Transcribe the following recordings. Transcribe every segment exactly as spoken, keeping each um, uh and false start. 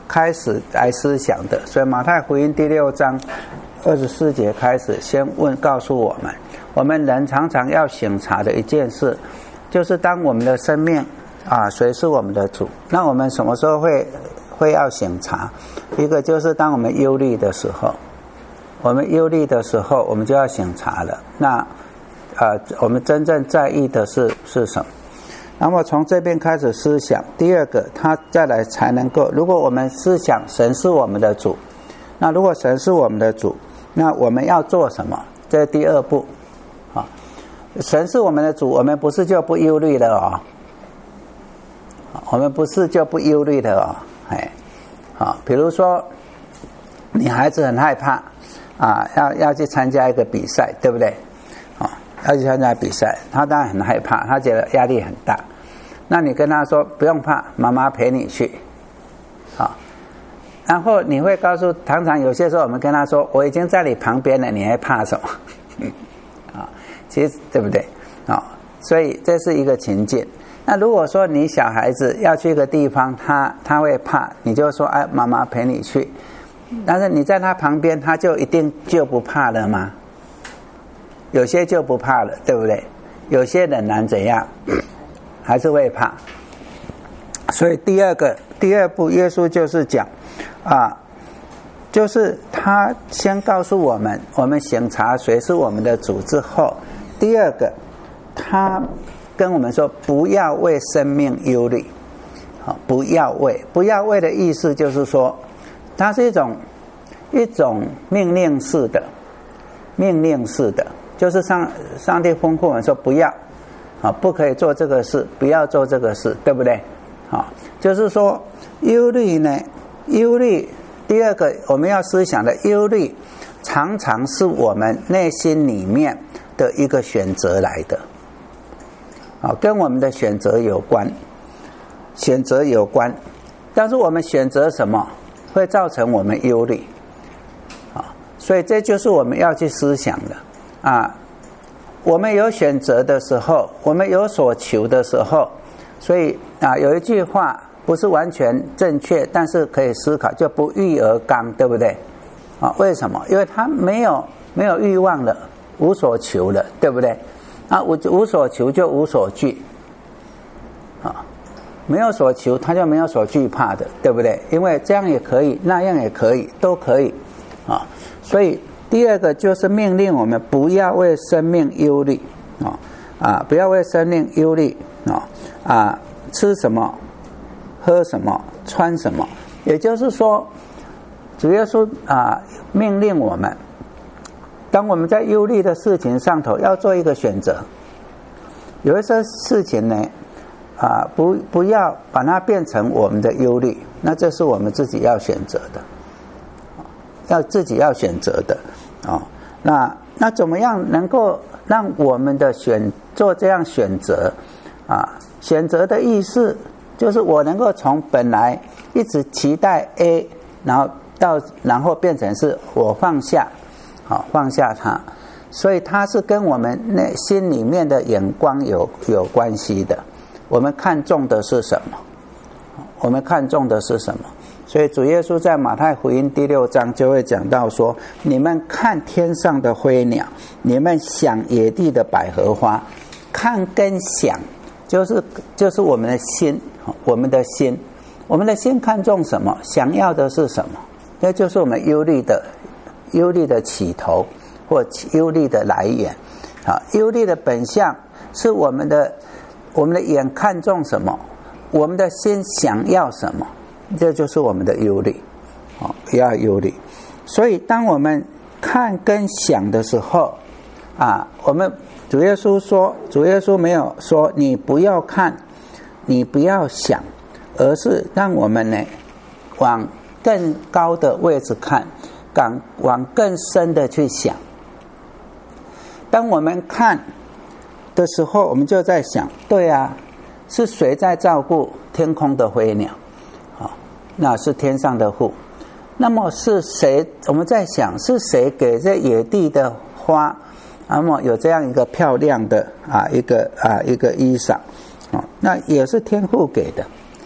开始来思想的。所以马太福音第六章二十四节开始，先问告诉我们，我们人常常要省察的一件事，就是当我们的生命啊，谁是我们的主？那我们什么时候会会要省察？一个就是当我们忧虑的时候，我们忧虑的时候，我们就要省察了。那呃，我们真正在意的是是什么？那么从这边开始思想。第二个，他再来才能够，如果我们思想神是我们的主，那如果神是我们的主，那我们要做什么？这是第二步啊。神是我们的主，我们不是就不忧虑了哦。我们不是就不忧虑了哦。哎，好，比如说你孩子很害怕啊，要要去参加一个比赛，对不对？啊，要去参加比赛，他当然很害怕，他觉得压力很大。那你跟他说不用怕，妈妈陪你去，好。然后你会告诉，常常有些时候我们跟他说，我已经在你旁边了，你还怕什么？啊，其实对不对？啊，所以这是一个情境。那如果说你小孩子要去一个地方，他他会怕，你就说哎，妈妈陪你去。但是你在他旁边，他就一定就不怕了吗？有些就不怕了，对不对？有些仍然怎样，还是会怕。所以第二个第二步，耶稣就是讲啊，就是他先告诉我们，我们省察谁是我们的主之后，第二个他跟我们说，不要为生命忧虑。好，不要为，不要为的意思就是说，它是一种一种命令式的，命令式的，就是上上帝吩咐我们说不要，啊，不可以做这个事，不要做这个事，对不对？啊，就是说忧虑呢，忧虑第二个我们要思想的忧虑，常常是我们内心里面的一个选择来的。啊，跟我们的选择有关，选择有关，但是我们选择什么，会造成我们忧虑，啊，所以这就是我们要去思想的啊。我们有选择的时候，我们有所求的时候，所以啊，有一句话不是完全正确，但是可以思考，就不欲而刚，对不对？啊，为什么？因为他没有没有欲望了，无所求了，对不对？啊，无无所求就无所惧，啊，没有所求，他就没有所惧怕的，对不对？因为这样也可以，那样也可以，都可以，啊，所以第二个就是命令我们不要为生命忧虑，啊啊，不要为生命忧虑，啊啊，吃什么，喝什么，穿什么，也就是说，主耶稣啊命令我们。当我们在忧虑的事情上头要做一个选择，有一些事情呢，啊，不不要把它变成我们的忧虑，那这是我们自己要选择的，要自己要选择的啊、哦。那那怎么样能够让我们的选做这样选择啊？选择的意思就是我能够从本来一直期待 A， 然后到然后变成是我放下。好，放下它，所以它是跟我们内心里面的眼光有有关系的。我们看重的是什么？我们看重的是什么？所以主耶稣在马太福音第六章就会讲到说：你们看天上的飞鸟，你们想野地的百合花，看跟想，就是就是我们的心，我们的心，我们的心看重什么？想要的是什么？那就是我们忧虑的。忧虑的起头或忧虑的来源，啊，忧虑的本相是我们的我们的眼看重什么，我们的心想要什么，这就是我们的忧虑，啊，不要忧虑。所以当我们看跟想的时候，啊，我们主耶稣说，主耶稣没有说你不要看，你不要想，而是让我们呢往更高的位置看。往往更深的去想。当我们看的时候，我们就在想，对啊，是谁在照顾天空的飞鸟？啊，那是天上的父。那么是谁？我们在想，是谁给这野地的花，那么有这样一个漂亮的啊一个啊一个衣裳啊？那也是天父给的。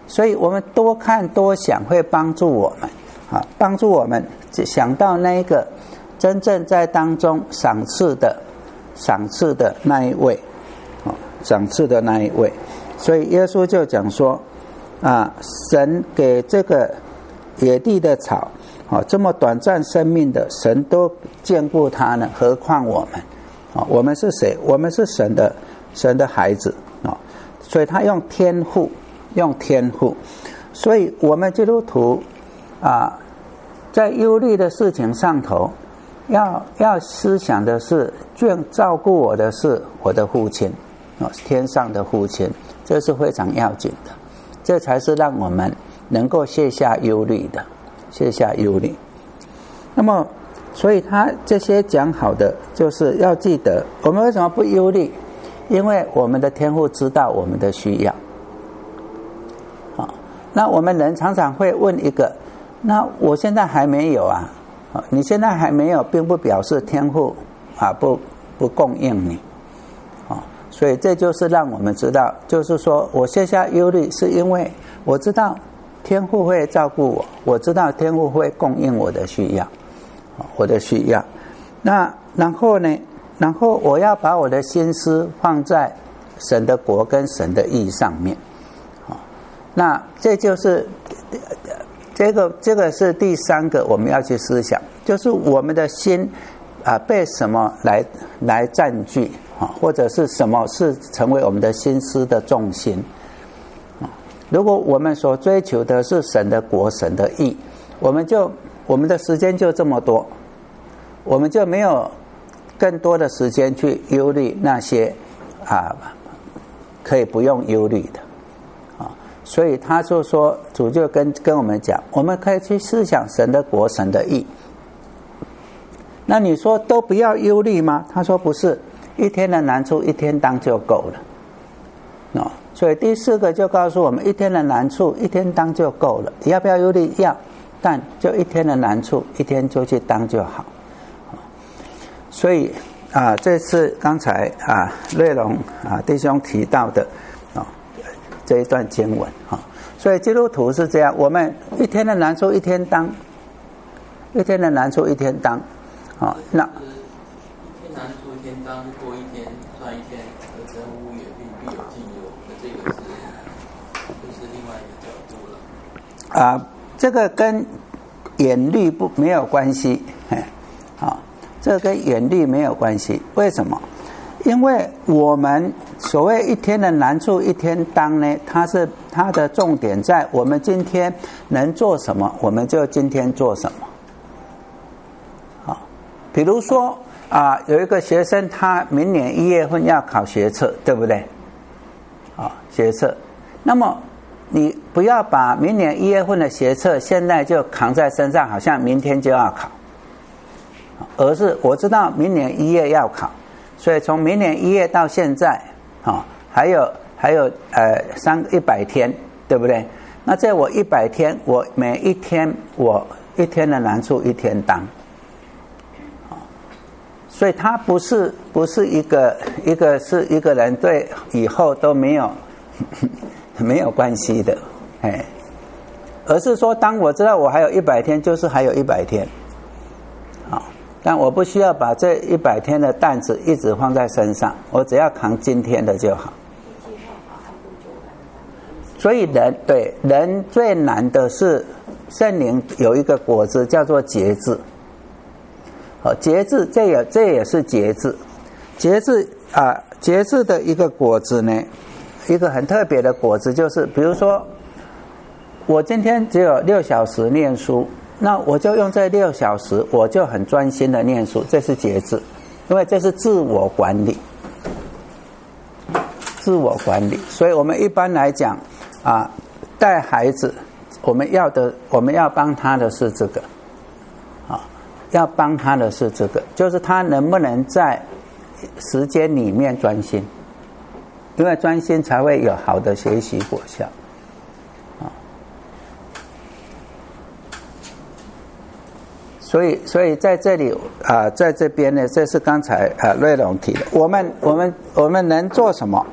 所以我们多看多想会帮助我们啊，帮助我们想到那一个真正在当中赏赐的赏赐的那一位啊，赏赐的那一位。所以耶稣就讲说啊，神给这个野地的草啊，这么短暂生命的神都眷顾他呢，何况我们啊？我们是谁？我们是神的神的孩子啊！所以他用天赋，用天赋。所以我们基督徒啊，在忧虑的事情上头，要要思想的是，眷照顾我的是我的父亲啊，天上的父亲，这是非常要紧的，这才是让我们能够卸下忧虑的，卸下忧虑。那么，所以他这些讲好的，就是要记得，我们为什么不忧虑？因为我们的天父知道我们的需要。好，那我们人常常会问一个，那我现在还没有啊，你现在还没有，并不表示天父啊不不供应你。所以这就是让我们知道，就是说我卸下忧虑，是因为我知道天父会照顾我，我知道天父会供应我的需要，我的需要。那然后呢？然后我要把我的心思放在神的国跟神的义上面。那这就是这个这个是第三个我们要去思想，就是我们的心啊被什么来来占据。或者是什么是成为我们的心思的重心。如果我们所追求的是神的国、神的义，我们就我们的时间就这么多，我们就没有更多的时间去忧虑那些啊可以不用忧虑的啊。所以他就说，主就跟跟我们讲，我们可以去思想神的国、神的义。那你说都不要忧虑吗？他说不是。一天的难处一天当就够了，哦，所以第四个就告诉我们，一天的难处一天当就够了。要不要忧虑？要，但就一天的难处一天就去当就好。所以啊，这次刚才啊瑞龙啊弟兄提到的啊这一段经文啊，所以基督徒是这样，我们一天的难处一天当，一天的难处一天当，啊，那。 难处一天当，过一天算一天，而真无也必必有尽有。这个是，就是另外一个角度了。 啊，这个跟眼虑不没有关系，哎，啊，这个跟眼虑没有关系。为什么？因为我们所谓一天的难处一天当呢，它是它的重点在我们今天能做什么，我们就今天做什么。好，比如说。啊，有一个学生，他明年一月份要考学测，对不对？啊，学测。那么你不要把明年一月份的学测现在就扛在身上，好像明天就要考，而是我知道明年一月要考，所以从明年一月到现在，啊，还有还有呃三一百天，对不对？那在我一百天，我每一天我一天的难处一天当。所以他不是不是一个一个是一个人对以后都没有没有关系的，哎，而是说当我知道我还有一百天，就是还有一百天，好，但我不需要把这一百天的担子一直放在身上，我只要扛今天的就好。所以人对人最难的是圣灵有一个果子叫做节制。好，节制，这也这也是节制，节制啊，节制的一个果子呢，一个很特别的果子就是，比如说，我今天只有六小时念书，那我就用这六小时，我就很专心的念书，这是节制，因为这是自我管理，自我管理。所以我们一般来讲啊，带孩子，我们要的，我们要帮他的是这个。要帮他的是这个，就是他能不能在时间里面专心，因为专心才会有好的学习果效。啊，所以，所以在这里啊、呃，在这边呢，这是刚才啊瑞龙提的，我们我们我们能做什么？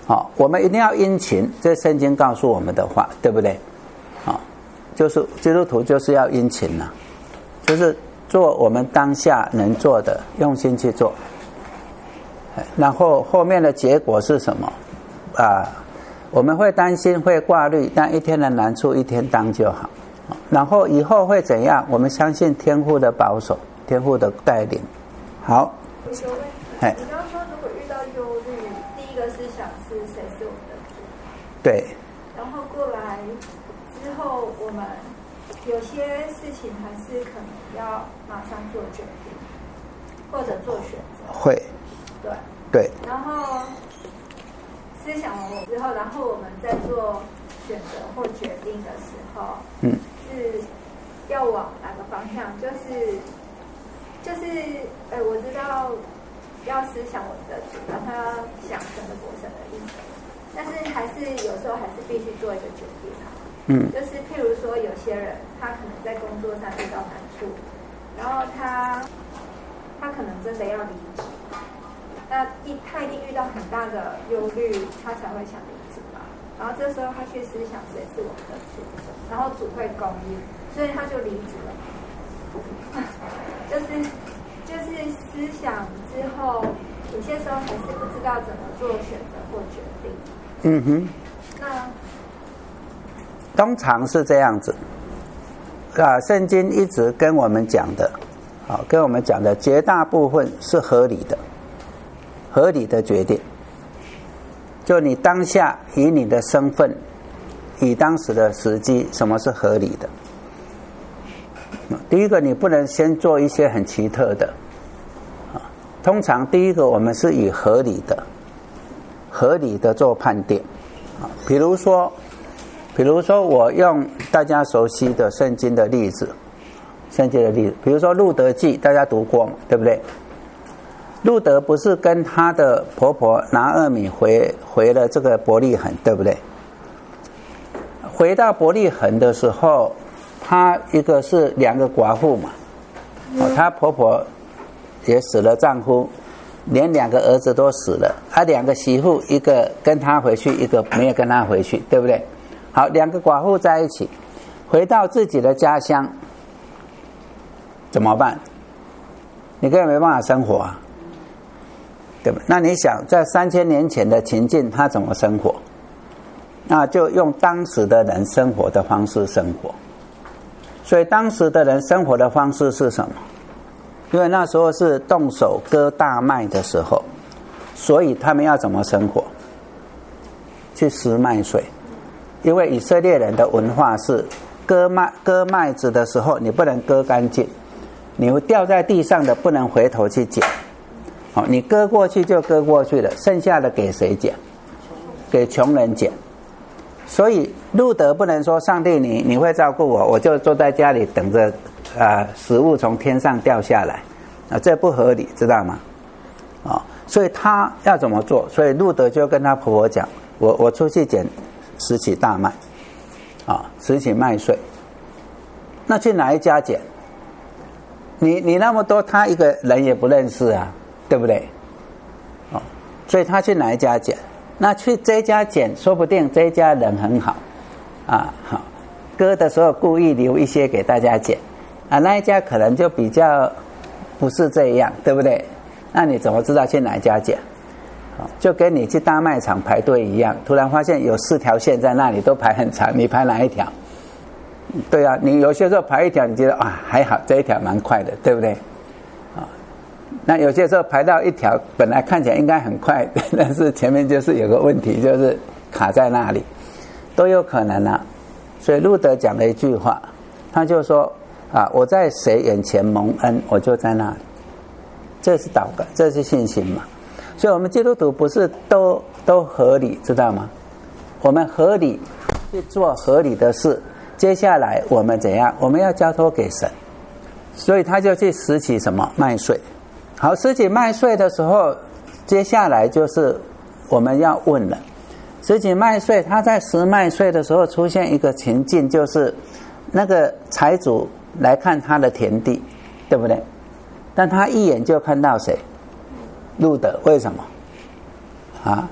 好，我们一定要殷勤，这圣经告诉我们的话，对不对？好，就是基督徒就是要殷勤呐、啊，就是做我们当下能做的，用心去做。然后后面的结果是什么啊？我们会担心，会挂虑，但一天的难处一天当就好。然后以后会怎样？我们相信天父的保守，天父的带领。好， 有一个问题，你刚刚说如果遇到忧虑，第一个思想是谁是我们的主？ 对。 然后过来之后，我们有些事情还是可能要马上做决定，或者做选择。 会。 对。 对。 然后思想完之后，然后我们再做选择或决定的时候， 嗯， 是要往哪个方向？就是就是，呃，我知道要思想我的主，然后要想神的国神的意思，但是还是有时候还是必须做一个决定啊。 嗯， 就是譬如说，有些人他可能在工作上遇到难处，然后他他可能真的要离职。那一他一定遇到很大的忧虑，他才会想离职嘛。然后这时候他去思想谁是我们的主，然后主会供应，所以他就离职了。就是就是思想之后，有些时候还是不知道怎么做选择或决定。 嗯哼。 那通常是这样子啊，圣经一直跟我们讲的，啊，跟我们讲的绝大部分是合理的。合理的决定，就你当下以你的身份，以当时的时机，什么是合理的？第一个，你不能先做一些很奇特的。通常第一个，我们是以合理的、合理的做判定。比如说，比如说，我用大家熟悉的圣经的例子，圣经的例子，比如说《路得记》，大家读过嘛，对不对？路得不是跟她的婆婆拿俄米回回了这个伯利恒，对不对？回到伯利恒的时候，她一个是两个寡妇嘛，哦，她婆婆也死了丈夫，连两个儿子都死了，啊，两个媳妇，一个跟她回去，一个没有跟她回去，对不对？好，两个寡妇在一起，回到自己的家乡，怎么办？你根本没办法生活啊。对吧？那你想，在三千年前的情境，他怎么生活？那就用当时的人生活的方式生活。所以当时的人生活的方式是什么？因为那时候是动手割大麦的时候，所以他们要怎么生活？去拾麦穗。因为以色列人的文化是割麦割麦子的时候，你不能割干净，你掉在地上的不能回头去捡。好，你割过去就割过去了，剩下的给谁捡？给穷人捡。所以路得不能说上帝你你会照顾我，我就坐在家里等着啊、呃、食物从天上掉下来啊，这不合理，知道吗？啊、哦，所以他要怎么做？所以路得就跟他婆婆讲，我我出去捡拾起大麦，啊、哦，拾起麦穗。那去哪一家捡？你你那么多，他一个人也不认识啊。对不对？哦，所以他去哪一家捡？那去这家捡，说不定这家人很好，啊，好，割的时候故意留一些给大家捡，啊，那一家可能就比较不是这样，对不对？那你怎么知道去哪一家捡？哦，就跟你去大卖场排队一样，突然发现有四条线在那里都排很长，你排哪一条？对啊，你有些时候排一条，你觉得啊还好，这一条蛮快的，对不对？那有些时候排到一条，本来看起来应该很快，但是前面就是有个问题，就是卡在那里，都有可能啊。所以路得讲了一句话，他就说啊，我在谁眼前蒙恩，我就在那里。这是祷告，这是信心嘛。所以我们基督徒不是都都合理，知道吗？我们合理去做合理的事，接下来我们怎样？我们要交托给神。所以他就去拾起什么麦穗。好，拾起麦穗的时候，接下来就是我们要问了。拾起麦穗，他在拾麦穗的时候出现一个情境，就是那个财主来看他的田地，对不对？但他一眼就看到谁？路得，为什么？啊，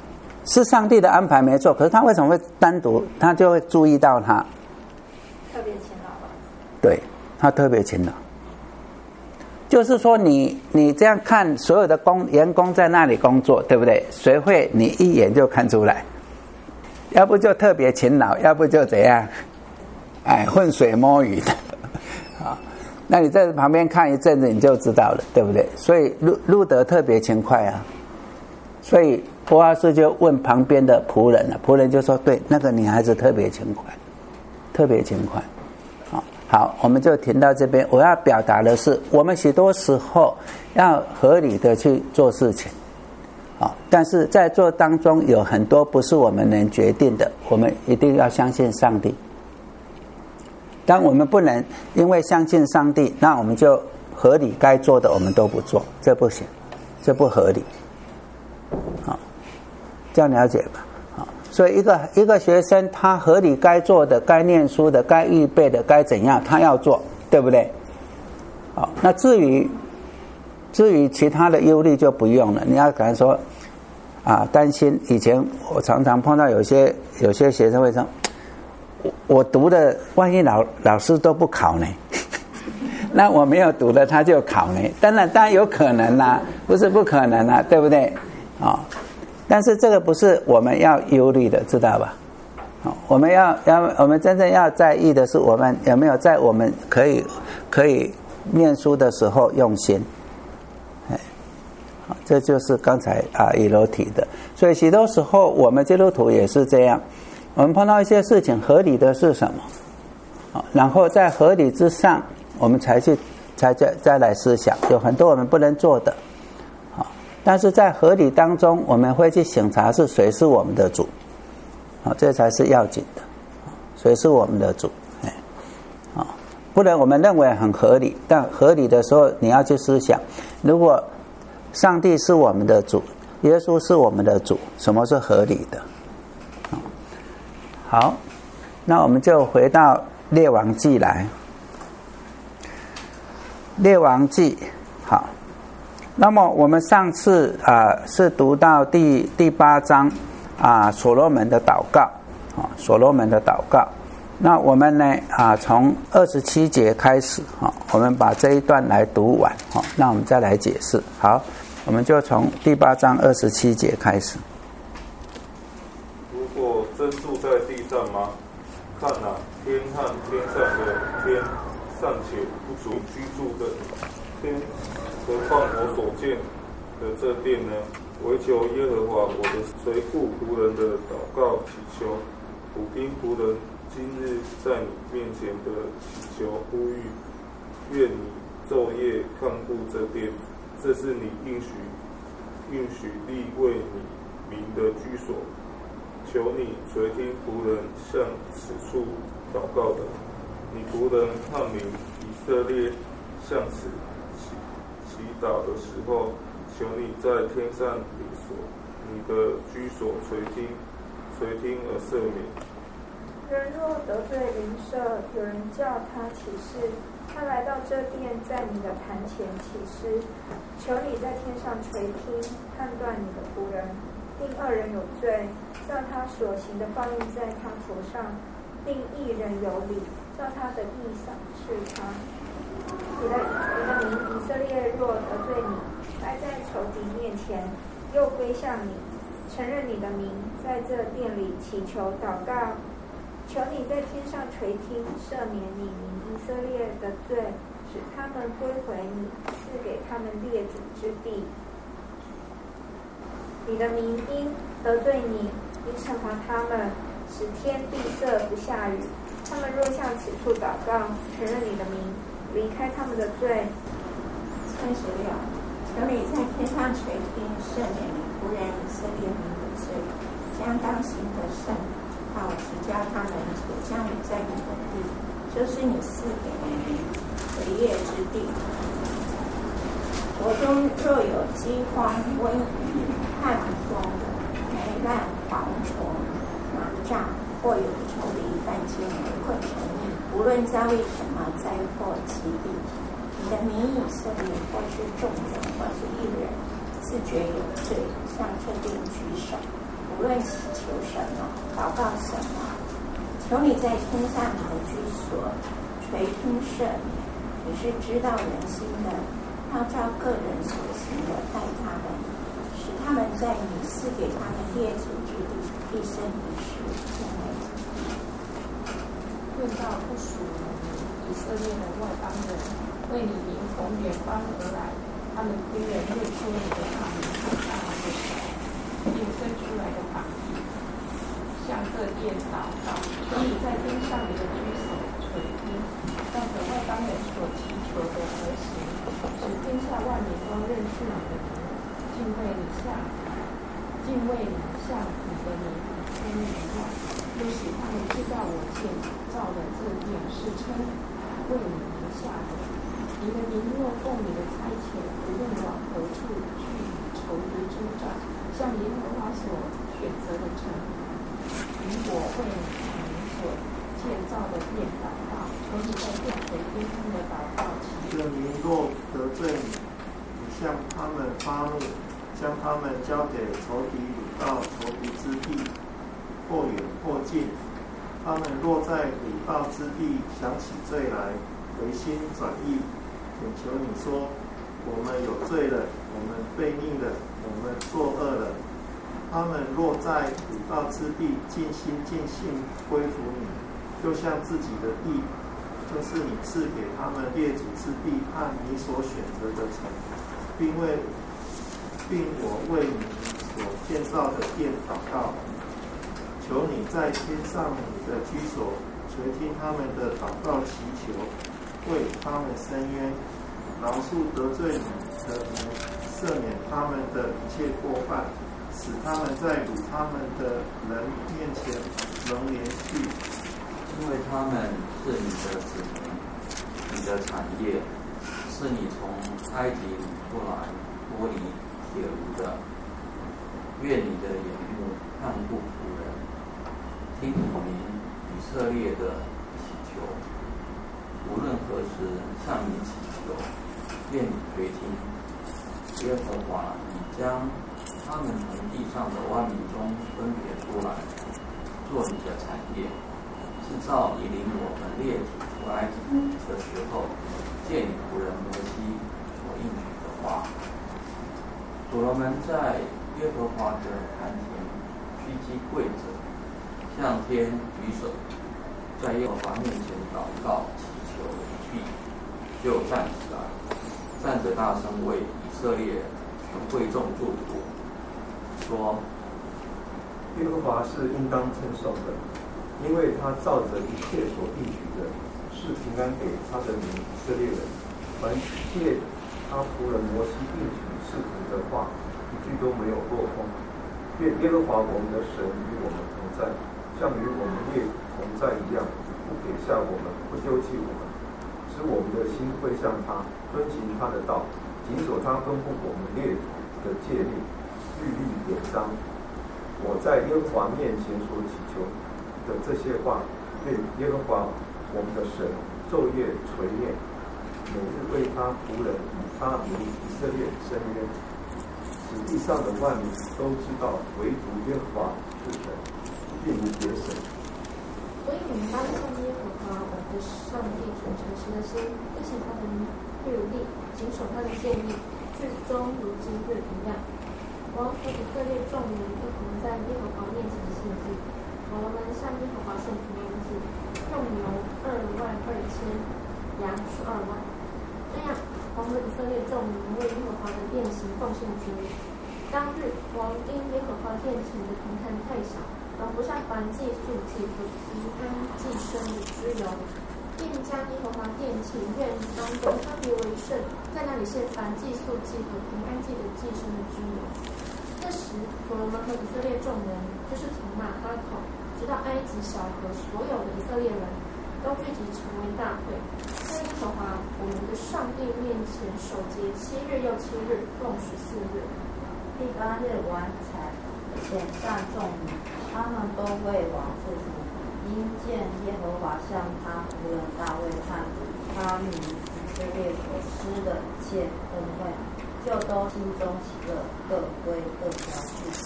是上帝的安排没错，可是他为什么会单独，他就会注意到他？ 特别勤劳吧？ 对，他特别勤劳。就是说你，你这样看所有的工员工在那里工作，对不对？谁会你一眼就看出来？要不就特别勤劳，要不就怎样？哎，浑水摸鱼的啊。那你在旁边看一阵子，你就知道了，对不对？所以路路德特别勤快啊。所以波阿斯就问旁边的仆人了，仆人就说：“对，那个女孩子特别勤快，特别勤快。”好，好，我们就停到这边。我要表达的是，我们许多时候要合理的去做事情，好，但是在做当中有很多不是我们能决定的，我们一定要相信上帝。当我们不能因为相信上帝，那我们就合理该做的我们都不做，这不行，这不合理。好，这样了解吧。好，所以一个一个学生，他合理该做的、该念书的、该预备的、该怎样，他要做，对不对？好，那至于至于其他的忧虑就不用了。你要可能说啊，担心。以前我常常碰到有些有些学生会说，我我读的，万一老老师都不考呢？那我没有读的他就考呢？当然，当然有可能啦，不是不可能啦，对不对？啊、哦，但是这个不是我们要忧虑的，知道吧？好、哦，我们要要我们真正要在意的是，我们有没有在我们可以可以念书的时候用心。哎，好，这就是刚才啊以楼提的。所以许多时候我们基督徒也是这样，我们碰到一些事情，合理的是什么？好、哦，然后在合理之上，我们才去才再再来思想，有很多我们不能做的。但是在合理当中，我们会去省察是谁是我们的主，好，这才是要紧的。谁是我们的主？哎，好，不然我们认为很合理，但合理的时候你要去思想，如果上帝是我们的主，耶稣是我们的主，什么是合理的？好，那我们就回到列王记来。列王记，好。那么我们上次啊、呃、是读到第第八章啊、呃、所罗门的祷告啊、哦、所罗门的祷告。那我们呢啊、呃、从二十七节开始啊、哦，我们把这一段来读完啊、哦，那我们再来解释。好，我们就从第八章二十七节开始。 如果真住在地上吗？看哪，天和天上的天尚且不足居住的天。何况我所见的这殿呢？唯求耶和华我的垂顾仆人的祷告祈求，俯听仆人今日在你面前的祈求呼吁，愿你昼夜看顾这殿，这是你应许应许立为你名的居所。求你垂听仆人向此处祷告的，你仆人和民以色列向此祈祷的时候，求你在天上你所你的居所垂听，垂听而赦免。 人若得罪邻舍，有人叫他起誓，他来到这殿，在你的坛前起誓，求你在天上垂听，判断你的仆人，定恶人有罪，照他所行的报应在他头上，定义人有理，照他的义赏赐他。你的你的民以色列若得罪你，待在仇敌面前，又归向你，承认你的名，在这殿里祈求祷告，求你在天上垂听，赦免你民以色列的罪，使他们归回你，赐给他们列祖之地。你的民因得罪你，你惩罚他们，使天闭塞不下雨。他们若向此处祷告，承认你的名，离开他们的罪。 三十六，求你在天上垂听，赦免你仆人以色列民的罪，将当行的圣，好指教他们所降雨在你的地，就是你赐给你民为业之地。国中若有饥荒、瘟疫、旱风、霉烂、蝗虫、螞蚱，或有仇敌犯奸而困城邑，无论遭遇什么灾祸疾病，你的民以色列，或是众人，或是一人，自觉有罪，向这殿举手，不无论祈求什么，祷告什么，求你在天下你的居所垂听赦免。你是知道人心的，要照个人所行的待他们，使他们在你赐给他们列祖之地一生一世敬畏。 论到不属你以色列的外邦人，为你民从远方而来，他们虽然认出你的大名和大能的手，并生出来的法律，向这殿祷告，求你在天上你的居所垂听，照着外邦人所祈求的而行，使天下万民都认识你的名，敬畏你像敬畏你像你的名称一样，又使他们知道我建造的这殿是称为你名下的。你的民若奉你的差遣，无论往何处去仇敌征战，向耶和华所选择的城，以我为你民所建造的殿祷告，求你在殿垂听他们的祷告祈求。 这民若得罪你，你向他们发怒，将他们交给仇敌掳到仇敌之地，或远或近。他们若在掳到之地想起罪来，回心转意，请求你说：我们有罪了，我们悖逆了，我们作恶了。他们若在掳到之地尽心尽性归服你，就像自己的地，就是你赐给他们列祖之地和你所选择的城，并为并我为你所建造的殿祷告。求你在天上你的居所垂听他们的祷告祈求，为他们伸冤，饶恕得罪你的人，赦免他们的一切过犯，使他们在掳他们的人面前能连续。 因为他们是你的子民，你的产业，是你从埃及领出来脱离铁炉的。愿你的眼目看顾仆人，听你民以色列的祈求，无论何时向你祈求，愿你垂听。耶和华，你将他们从地上的万民中分别出来，做你的产业，是照你领我们列祖出埃及的时候，借你仆人摩西所应许的话。所罗门在耶和华的坛前屈膝跪着，向天举手，在耶和华面前祷告祈求一毕，就站起来，站着大声为以色列全会众祝福，说： 耶和华是应当称颂的，因为他照着一切所应许的，是平安给他的民以色列人。凡借他仆人摩西应许赐福的话，一句都没有落空。愿耶和华我们的神与我们同在，像与我们列同在一样，不撇下我们，不丢弃我们，使我们的心归向他，遵行他的道，谨守他吩咐我们列的诫命、律例典章。我在耶和华面前所祈求的这些话，愿耶和华我们的神昼夜垂念，每日为他仆人与他民以色列伸冤，使地上的万民都知道，唯独耶和华是神，并无别神。 所以你们当向耶和华我们的上帝存诚实的心，遵行他的律例，谨守他的诫命，至终如今日一样。王和以色列众民都同在耶和华面前献祭。所罗门向耶和华献平安祭，用牛二万二千，羊十二万。这样，王和以色列众民为耶和华的殿行奉献之礼。当日，王因耶和华殿前的平坛太小，而不上燔祭、素祭和平安祭牲的脂油，便将耶和华殿前院当中特别为圣，在那里献燔祭、素祭和平安祭的祭牲的脂油。这时，所罗门和以色列众人，就是从马哈口直到埃及小河所有的以色列人，都聚集成为大会，在耶和华我们的上帝面前守节七日又七日，共十四日。 第八日晚采，遣散众民，他们都为王祝福，因见耶和华向他仆人大卫和他民以色列所施的一切恩惠，就都心中喜乐，各归各家去。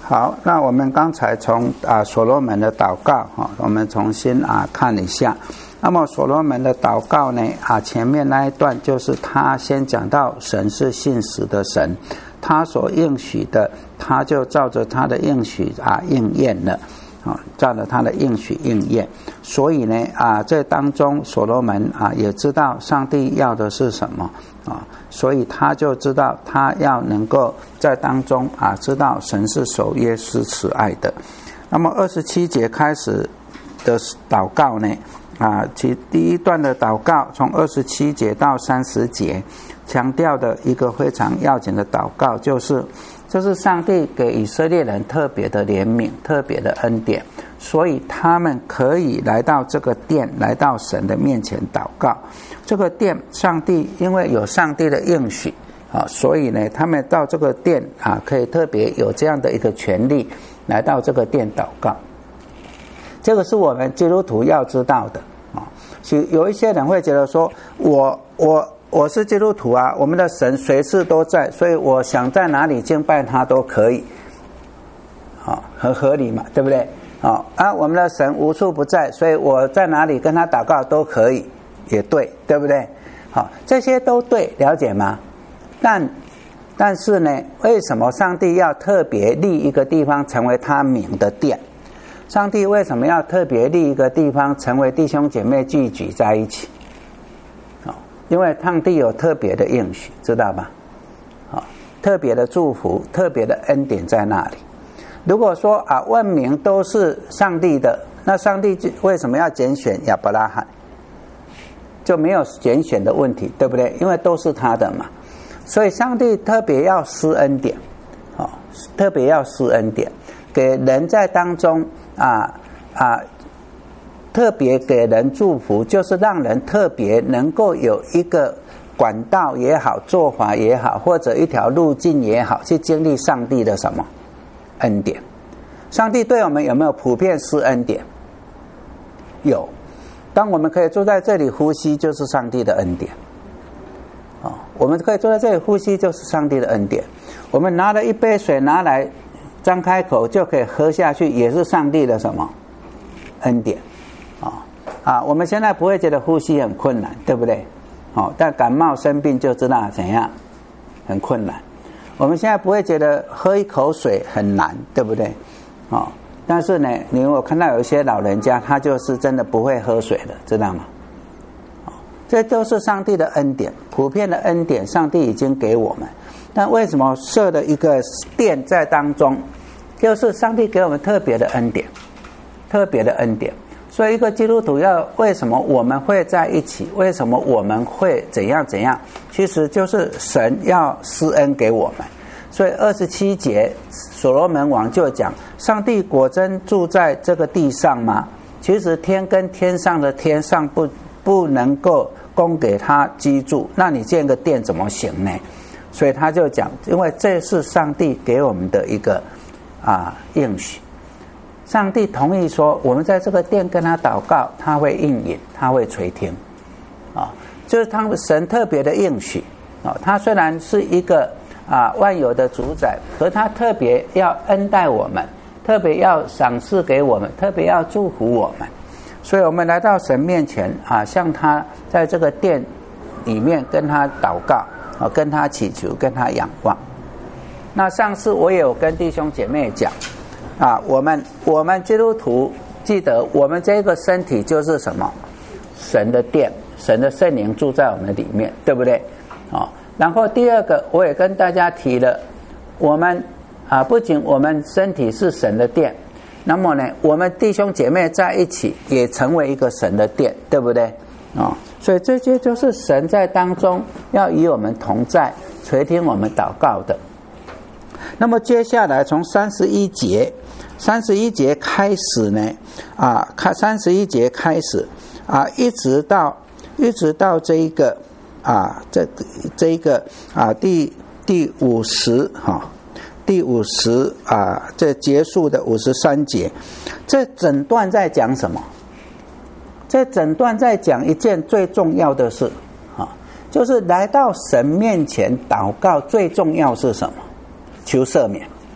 好，那我们刚才从啊所罗门的祷告哈，我们重新啊看一下。那么所罗门的祷告呢啊，前面那一段就是他先讲到神是信实的神，他所应许的，他就照着他的应许啊应验了。啊，照着他的应许应验，所以呢，啊，这当中所罗门啊也知道上帝要的是什么啊，所以他就知道他要能够在当中啊知道神是守约施慈爱的。那么二十七节开始的祷告呢，啊，其第一段的祷告从二十七节到三十节，强调的一个非常要紧的祷告就是。就是上帝给以色列人特别的怜悯，特别的恩典，所以他们可以来到这个殿，来到神的面前祷告。这个殿，上帝因为有上帝的应许啊，所以呢，他们到这个殿啊，可以特别有这样的一个权利，来到这个殿祷告。这个是我们基督徒要知道的啊。有一些人会觉得说，我我。我是基督徒啊，我们的神随时都在，所以我想在哪里敬拜他都可以，啊、哦，很合理嘛，对不对？啊、哦、啊，我们的神无处不在，所以我在哪里跟他祷告都可以，也对，对不对？好、哦，这些都对，了解吗？但但是呢，为什么上帝要特别立一个地方成为他名的殿？上帝为什么要特别立一个地方成为弟兄姐妹聚集在一起？因为上帝有特别的应许，知道吧？好，特别的祝福，特别的恩典在那里。如果说啊，万民都是上帝的，那上帝为什么要拣选亚伯拉罕？就没有拣选的问题，对不对？因为都是他的嘛。所以上帝特别要施恩典，哦，特别要施恩典，给人在当中啊啊。特别给人祝福，就是让人特别能够有一个管道也好，做法也好，或者一条路径也好，去经历上帝的什么恩典。上帝对我们有没有普遍施恩典？有。当我们可以坐在这里呼吸，就是上帝的恩典。哦，我们可以坐在这里呼吸，就是上帝的恩典。我们拿了一杯水拿来，张开口就可以喝下去，也是上帝的什么恩典？哦、啊，我们现在不会觉得呼吸很困难，对不对？哦，但感冒生病就知道怎样很困难。我们现在不会觉得喝一口水很难，对不对？哦，但是呢，你有看到有一些老人家，他就是真的不会喝水的，知道吗？哦，这都是上帝的恩典，普遍的恩典，上帝已经给我们。但为什么设了一个殿在当中？就是上帝给我们特别的恩典，特别的恩典。所以一个基督徒要为什么我们会在一起？为什么我们会怎样怎样？其实就是神要施恩给我们。所以二十七节所罗门王就讲：上帝果真住在这个地上吗？其实天跟天上的天上不不能够供给他居住，那你建个殿怎么行呢？所以他就讲，因为这是上帝给我们的一个啊应许。上帝同意说，我们在这个殿跟他祷告，他会应允，他会垂听，啊，就是他神特别的应许啊。他虽然是一个啊万有的主宰，可他特别要恩待我们，特别要赏赐给我们，特别要祝福我们。所以我们来到神面前啊，向他在这个殿里面跟他祷告啊，跟他祈求，跟他仰望。那上次我也有跟弟兄姐妹讲。啊，我们我们基督徒记得，我们这个身体就是什么？神的殿，神的圣灵住在我们里面，对不对？啊、哦，然后第二个，我也跟大家提了，我们啊，不仅我们身体是神的殿，那么呢，我们弟兄姐妹在一起也成为一个神的殿，对不对？啊、哦，所以这些就是神在当中要与我们同在，垂听我们祷告的。那么接下来从三十一节，三十一节开始呢，啊，看三十一节开始啊，一直到一直到这一个啊，这这一个啊第第五十哈，第五十啊，这结束的五十三节，这整段在讲什么？这整段在讲一件最重要的事啊，就是来到神面前祷告，最重要是什么？求赦免，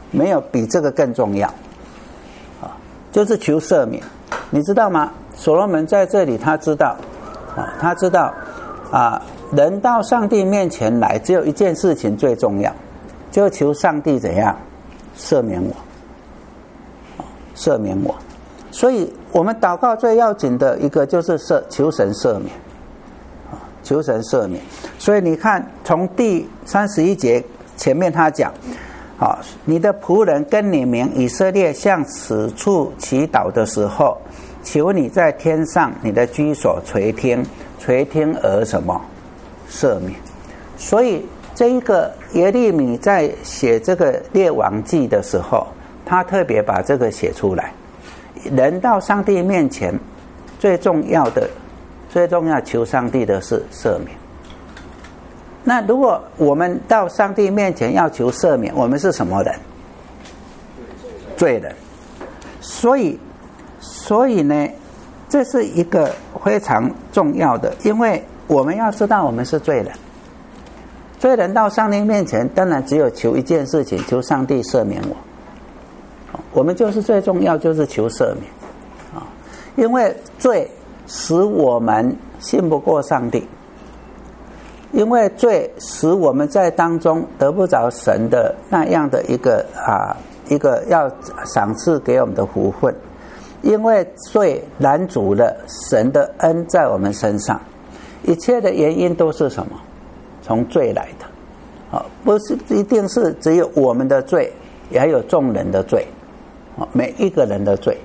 没有比这个更重要啊，就是求赦免。你知道吗？所罗门在这里他知道啊，他知道啊，人到上帝面前来，只有一件事情最重要，就求上帝怎样赦免我，赦免我。所以我们祷告最要紧的一个就是赦求神赦免，求神赦免。所以你看，从第三十一节前面他讲，好，你的仆人跟你名以色列向此处祈祷的时候，求你在天上你的居所垂听，垂听而什么赦免。所以这一个耶利米在写这个列王记的时候，他特别把这个写出来。人到上帝面前，最重要的、最重要求上帝的是赦免。那如果我们到上帝面前要求赦免，我们是什么人？罪人。所以，所以呢，这是一个非常重要的，因为我们要知道我们是罪人。罪人到上帝面前，当然只有求一件事情，求上帝赦免我。我们就是最重要，就是求赦免啊！因为罪使我们信不过上帝，因为罪使我们在当中得不着神的那样的一个啊一个要赏赐给我们的福分，因为罪拦阻了神的恩在我们身上，一切的原因都是什么？从罪来的啊，不是一定是只有我们的罪，也还有众人的罪。每一个人的罪，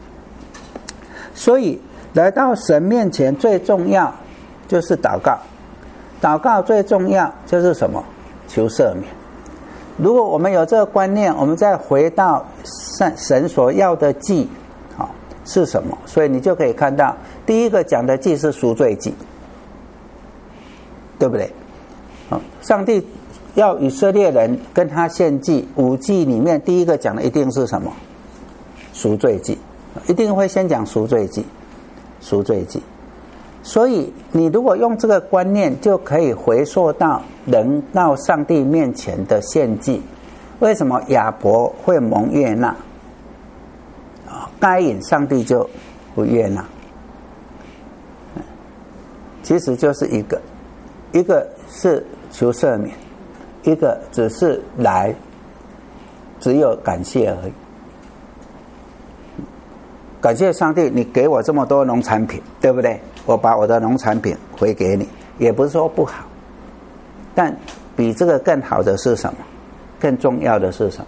所以来到神面前最重要就是祷告，祷告最重要就是什么？求赦免。如果我们有这个观念，我们再回到神所要的祭好是什么？所以你就可以看到，第一个讲的祭是赎罪祭，对不对？上帝要以色列人跟他献祭，五祭里面第一个讲的一定是什么？赎罪祭，一定会先讲赎罪祭，赎罪祭。所以你如果用这个观念，就可以回溯到人到上帝面前的献祭。为什么亚伯会蒙悦纳？啊，该隐上帝就不悦纳。其实就是一个，一个是求赦免，一个只是来，只有感谢而已。感谢上帝，你给我这么多农产品，对不对？我把我的农产品回给你，也不是说不好，但比这个更好的是什么？更重要的是什么？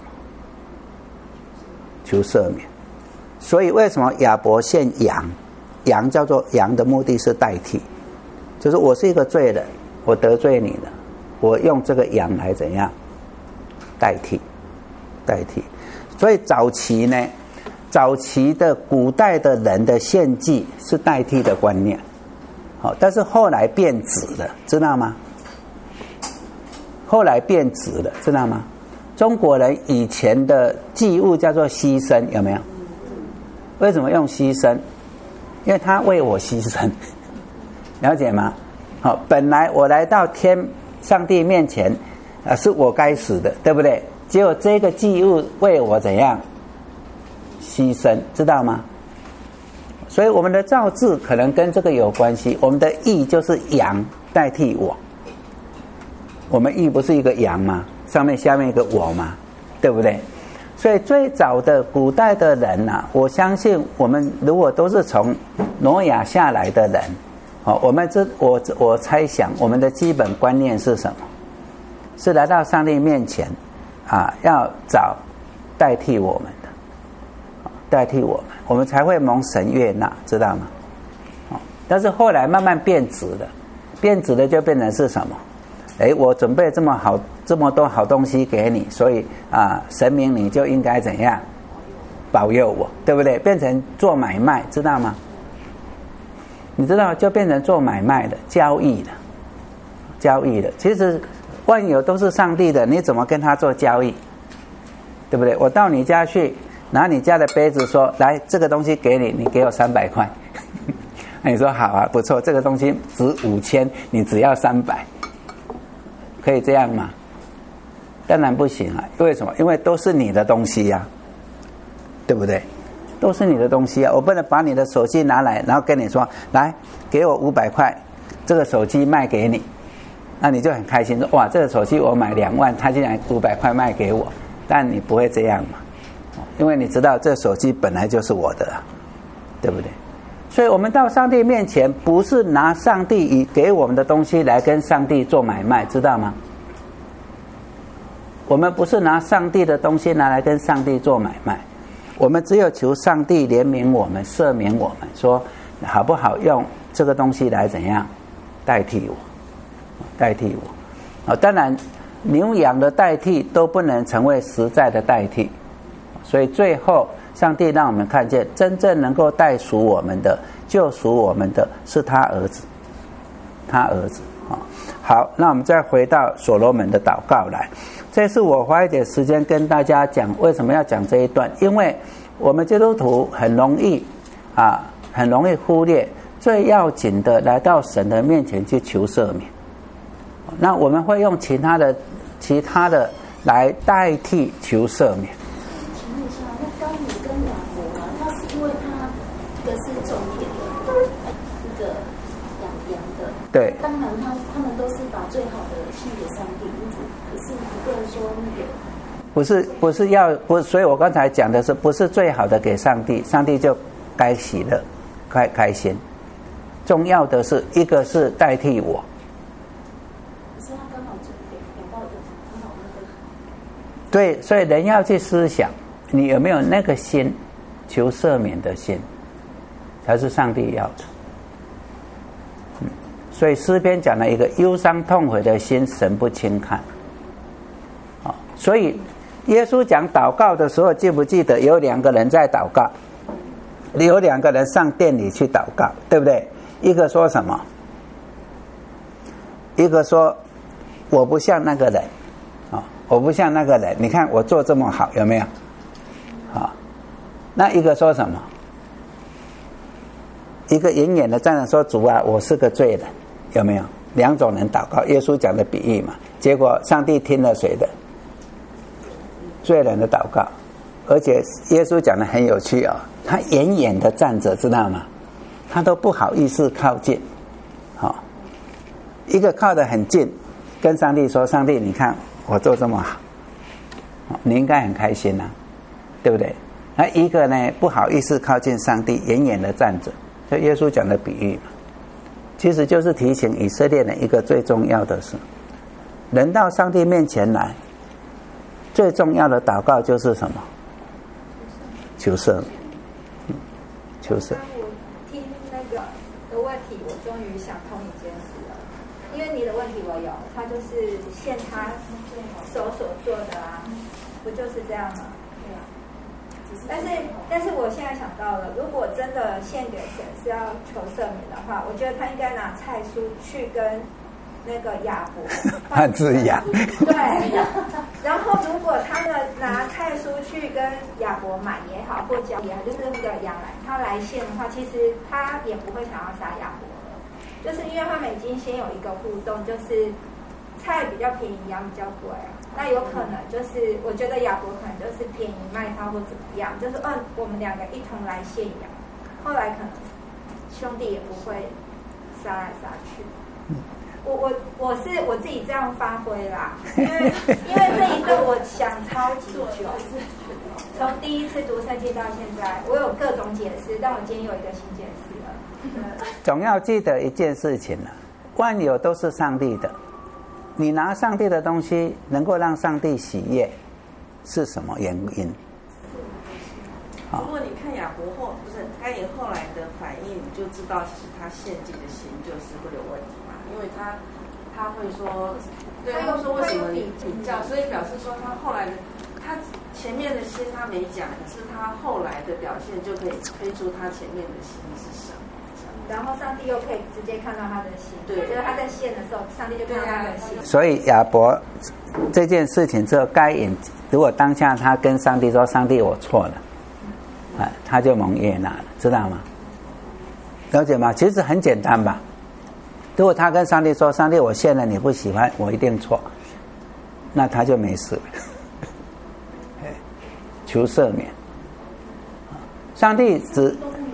求赦免。所以为什么亚伯献羊？羊叫做羊的目的是代替，就是我是一个罪人，我得罪你了，我用这个羊来怎样代替？代替。所以早期呢？早期的古代的人的献祭是代替的观念，好，但是后来变质了，知道吗？后来变质了，知道吗？中国人以前的祭物叫做牺牲，有没有？为什么用牺牲？因为他为我牺牲，了解吗？好，本来我来到天上帝面前，啊，是我该死的，对不对？结果这个祭物为我怎样？牺牲，知道吗？所以我们的造字可能跟这个有关系。我们的义就是羊代替我，我们义不是一个羊吗？上面下面一个我吗？对不对？所以最早的古代的人啊，我相信我们如果都是从挪亚下来的人，哦，我们这我我猜想我们的基本观念是什么？是来到上帝面前啊，要找代替我们的。代替我们，我们才会蒙神悦纳，知道吗？哦，但是后来慢慢变质了，变质了就变成是什么？哎，我准备这么好这么多好东西给你，所以啊，神明你就应该怎样保佑我，对不对？变成做买卖，知道吗？你知道，就变成做买卖的交易的，交易的。其实万有都是上帝的，你怎么跟他做交易？对不对？我到你家去。拿你家的杯子说，来，这个东西给你，你给我三百块。那你说好啊，不错，这个东西值五千，你只要三百，可以这样吗？ 当然不行啊！为什么？因为都是你的东西呀、啊，对不对？都是你的东西啊！我不能把你的手机拿来，然后跟你说：“来，给我五百块，这个手机卖给你。”那你就很开心说：“哇，这个手机我买两万，他竟然五百块卖给我。”但你不会这样嘛？因为你知道这手机本来就是我的，对不对？所以我们到上帝面前，不是拿上帝以给我们的东西来跟上帝做买卖，知道吗？我们不是拿上帝的东西拿来跟上帝做买卖，我们只有求上帝怜悯我们，赦免我们，说好不好用这个东西来怎样代替我，代替我。当然牛羊的代替都不能成为实在的代替，所以最后上帝让我们看见，真正能够代赎我们的、救赎我们的是他儿子，他儿子。好，那我们再回到所罗门的祷告来。这次我花一点时间跟大家讲为什么要讲这一段，因为我们基督徒很容易啊，很容易忽略最要紧的，来到神的面前去求赦免。那我们会用其他的、其他的来代替求赦免。 请问一下，那刚你跟亚伯啊，那是因为他这个是种田的，这个养羊的， 对， 当然他他们都是把最好的献给上帝，可是不能说那个。 不是不是要不，所以我刚才讲的是不是最好的给上帝，上帝就该喜乐、该开心。重要的是一个是代替我。 可是他刚好就给到的刚好那个。 对，所以人要去思想，你有没有那个心，求赦免的心，才是上帝要的。嗯，所以诗篇讲了一个忧伤痛悔的心，神不轻看。哦，所以耶稣讲祷告的时候，记不记得有两个人在祷告？有两个人上殿里去祷告，对不对？一个说什么？一个说我不像那个人，哦，我不像那个人，你看我做这么好，有没有？好，哦，那一个说什么？一个远远的站着说主啊，我是个罪人，有没有？两种人祷告，耶稣讲的比喻嘛。结果上帝听了谁的？罪人的祷告。而且耶稣讲的很有趣哦，他远远的站着，知道吗？他都不好意思靠近。好，哦，一个靠得很近，跟上帝说：“上帝，你看我做这么好，你应该很开心啊，对不对？”那一个呢，不好意思靠近上帝，远远的站着。所以耶稣讲的比喻嘛，其实就是提醒以色列人一个最重要的事：人到上帝面前来，最重要的祷告就是什么？求赦免，嗯，求赦。 我听那个的问题，我终于想通一件事了。因为你的问题我有，他就是现他手所做的啊，不就是这样吗？对啊。但是，但是我现在想到了，如果真的献给神是要求赦免的话，我觉得他应该拿菜蔬去跟那个亚伯换只羊。 对。然后，如果他们拿菜蔬去跟亚伯买也好，或交也好，就是那个羊来，他来献的话，其实他也不会想要杀亚伯了，就是因为他们已经先有一个互动，就是菜比较便宜，羊比较贵啊。那有可能就是，我觉得亚伯可能就是便宜卖他或怎么样，就是嗯，我们两个一同来献羊，后来可能兄弟也不会杀来杀去。我我我是我自己这样发挥啦，因为因为这一个我想超级久，从第一次读圣经到现在，我有各种解释，但我今天有一个新解释了。 总要记得一件事情了，万有都是上帝的，你拿上帝的东西能够让上帝喜悦，是什么原因？ 如果你看亚伯后不是该隐后来的反应，你就知道其实他献祭的心就是会有问题嘛，因为他他会说，对，他会说为什么你比较，所以表示说他后来的他前面的心他没讲，可是他后来的表现就可以推出他前面的心是什么。 然后上帝又可以直接看到他的心，对，就是他在献的时候，上帝就看到他的心。 所以亚伯这件事情之后，该隐如果当下他跟上帝说：“上帝，我错了。”啊，他就蒙悦纳了，知道吗？了解吗？其实很简单吧。如果他跟上帝说：“上帝，我献了，你不喜欢，我一定错。” 那他就没事了。求赦免，上帝只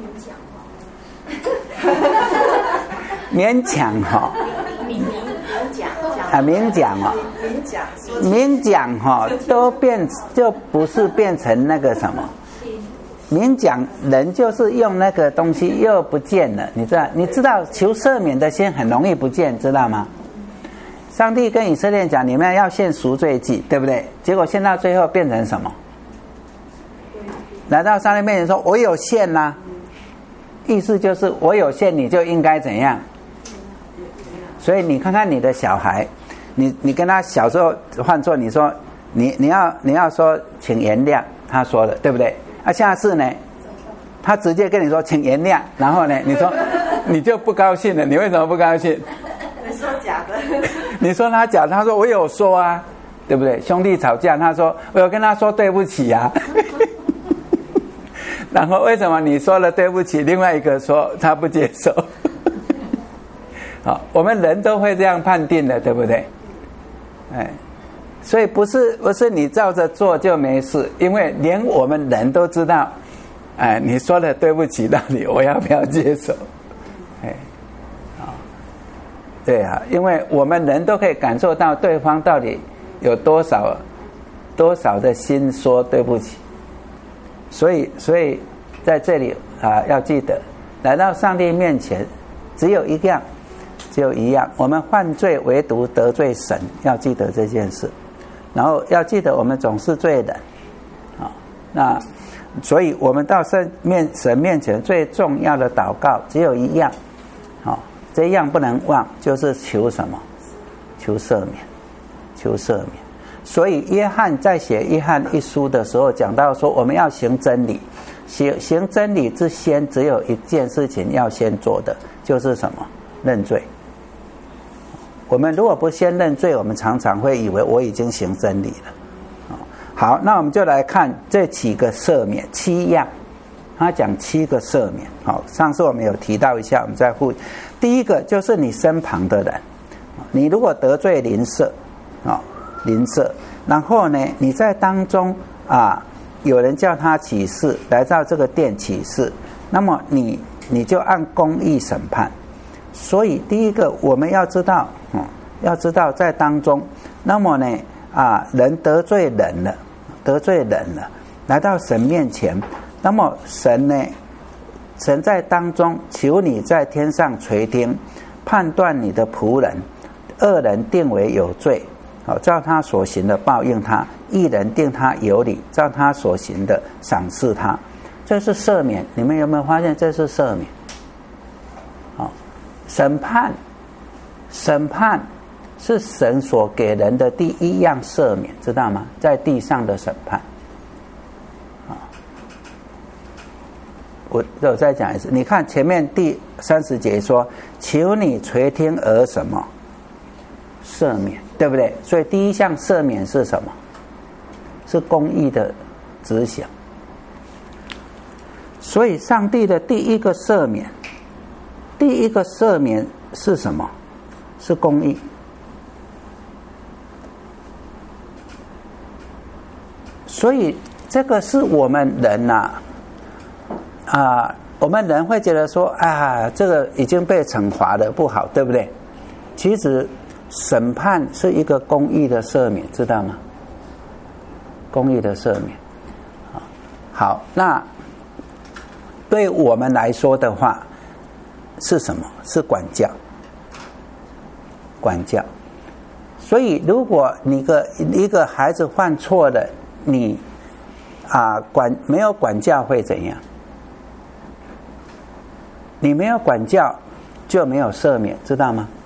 勉强哈， 明明讲啊明讲哦， 明讲明讲哈都变就不是变成那个什么。明讲人就是用那个东西又不见了，你知道？你知道求赦免的心很容易不见，知道吗？上帝跟以色列讲，你们要献赎罪祭，对不对？结果献到最后变成什么？来到上帝面前说：“我有献啦、啊。”意思就是我有献，你就应该怎样？所以你看看你的小孩，你你跟他小时候犯错，你说你你要你要说请原谅，他说了，对不对？啊，下次呢，他直接跟你说请原谅，然后呢，你说你就不高兴了，你为什么不高兴？ 你说假的， 你说他假的，他说我有说啊，对不对？兄弟吵架，他说我有跟他说对不起啊。然后为什么你说了对不起，另外一个说他不接受？好，我们人都会这样判定的，对不对？哎，所以不是不是你照着做就没事，因为连我们人都知道，哎，你说了对不起，到底我要不要接受？哎，啊，对啊，因为我们人都可以感受到对方到底有多少多少的心说对不起。所以，所以在这里啊，要记得，来到上帝面前，只有一样，只有一样，我们犯罪唯独得罪神，要记得这件事。然后要记得，我们总是罪人，啊，那所以我们到神面神面前最重要的祷告只有一样，好，这一样不能忘，就是求什么？求赦免，求赦免。所以约翰在写约翰一书的时候讲到说，我们要行真理，行行真理之先，只有一件事情要先做的，就是什么？认罪。我们如果不先认罪，我们常常会以为我已经行真理了。好，那我们就来看这几个赦免，七样。他讲七个赦免。好，上次我们有提到一下，我们再复。第一个就是你身旁的人，你如果得罪邻舍，啊。邻舍，然后呢，你在当中啊，有人叫他起誓，来到这个殿起誓，那么你你就按公义审判。所以第一个我们要知道，嗯，要知道在当中，那么呢啊，人得罪人了，得罪人了，来到神面前，那么神呢，神在当中求你在天上垂听，判断你的仆人，恶人定为有罪。好，照他所行的报应他，义人定他有理，照他所行的赏赐他。这是赦免，你们有没有发现这是赦免？好，审判，审判是神所给人的第一样赦免，知道吗？在地上的审判。好，我我再讲一次，你看前面第三十节说，求你垂听而什么？赦免，对不对？所以第一项赦免是什么？是公义的执行。所以上帝的第一个赦免，第一个赦免是什么？是公义。所以这个是我们人呐、啊，啊，我们人会觉得说啊，这个已经被惩罚了，不好，对不对？其实审判是一个公义的赦免，知道吗？公义的赦免。好，那对我们来说的话，是什么？是管教。管教。所以，如果你个一个孩子犯错了，你啊管没有管教会怎样？你没有管教，就没有赦免，知道吗？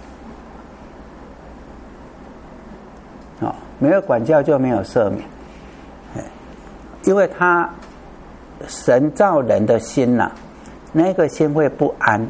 哦，没有管教就没有赦免，因为他神造人的心呐、啊，那个心会不安。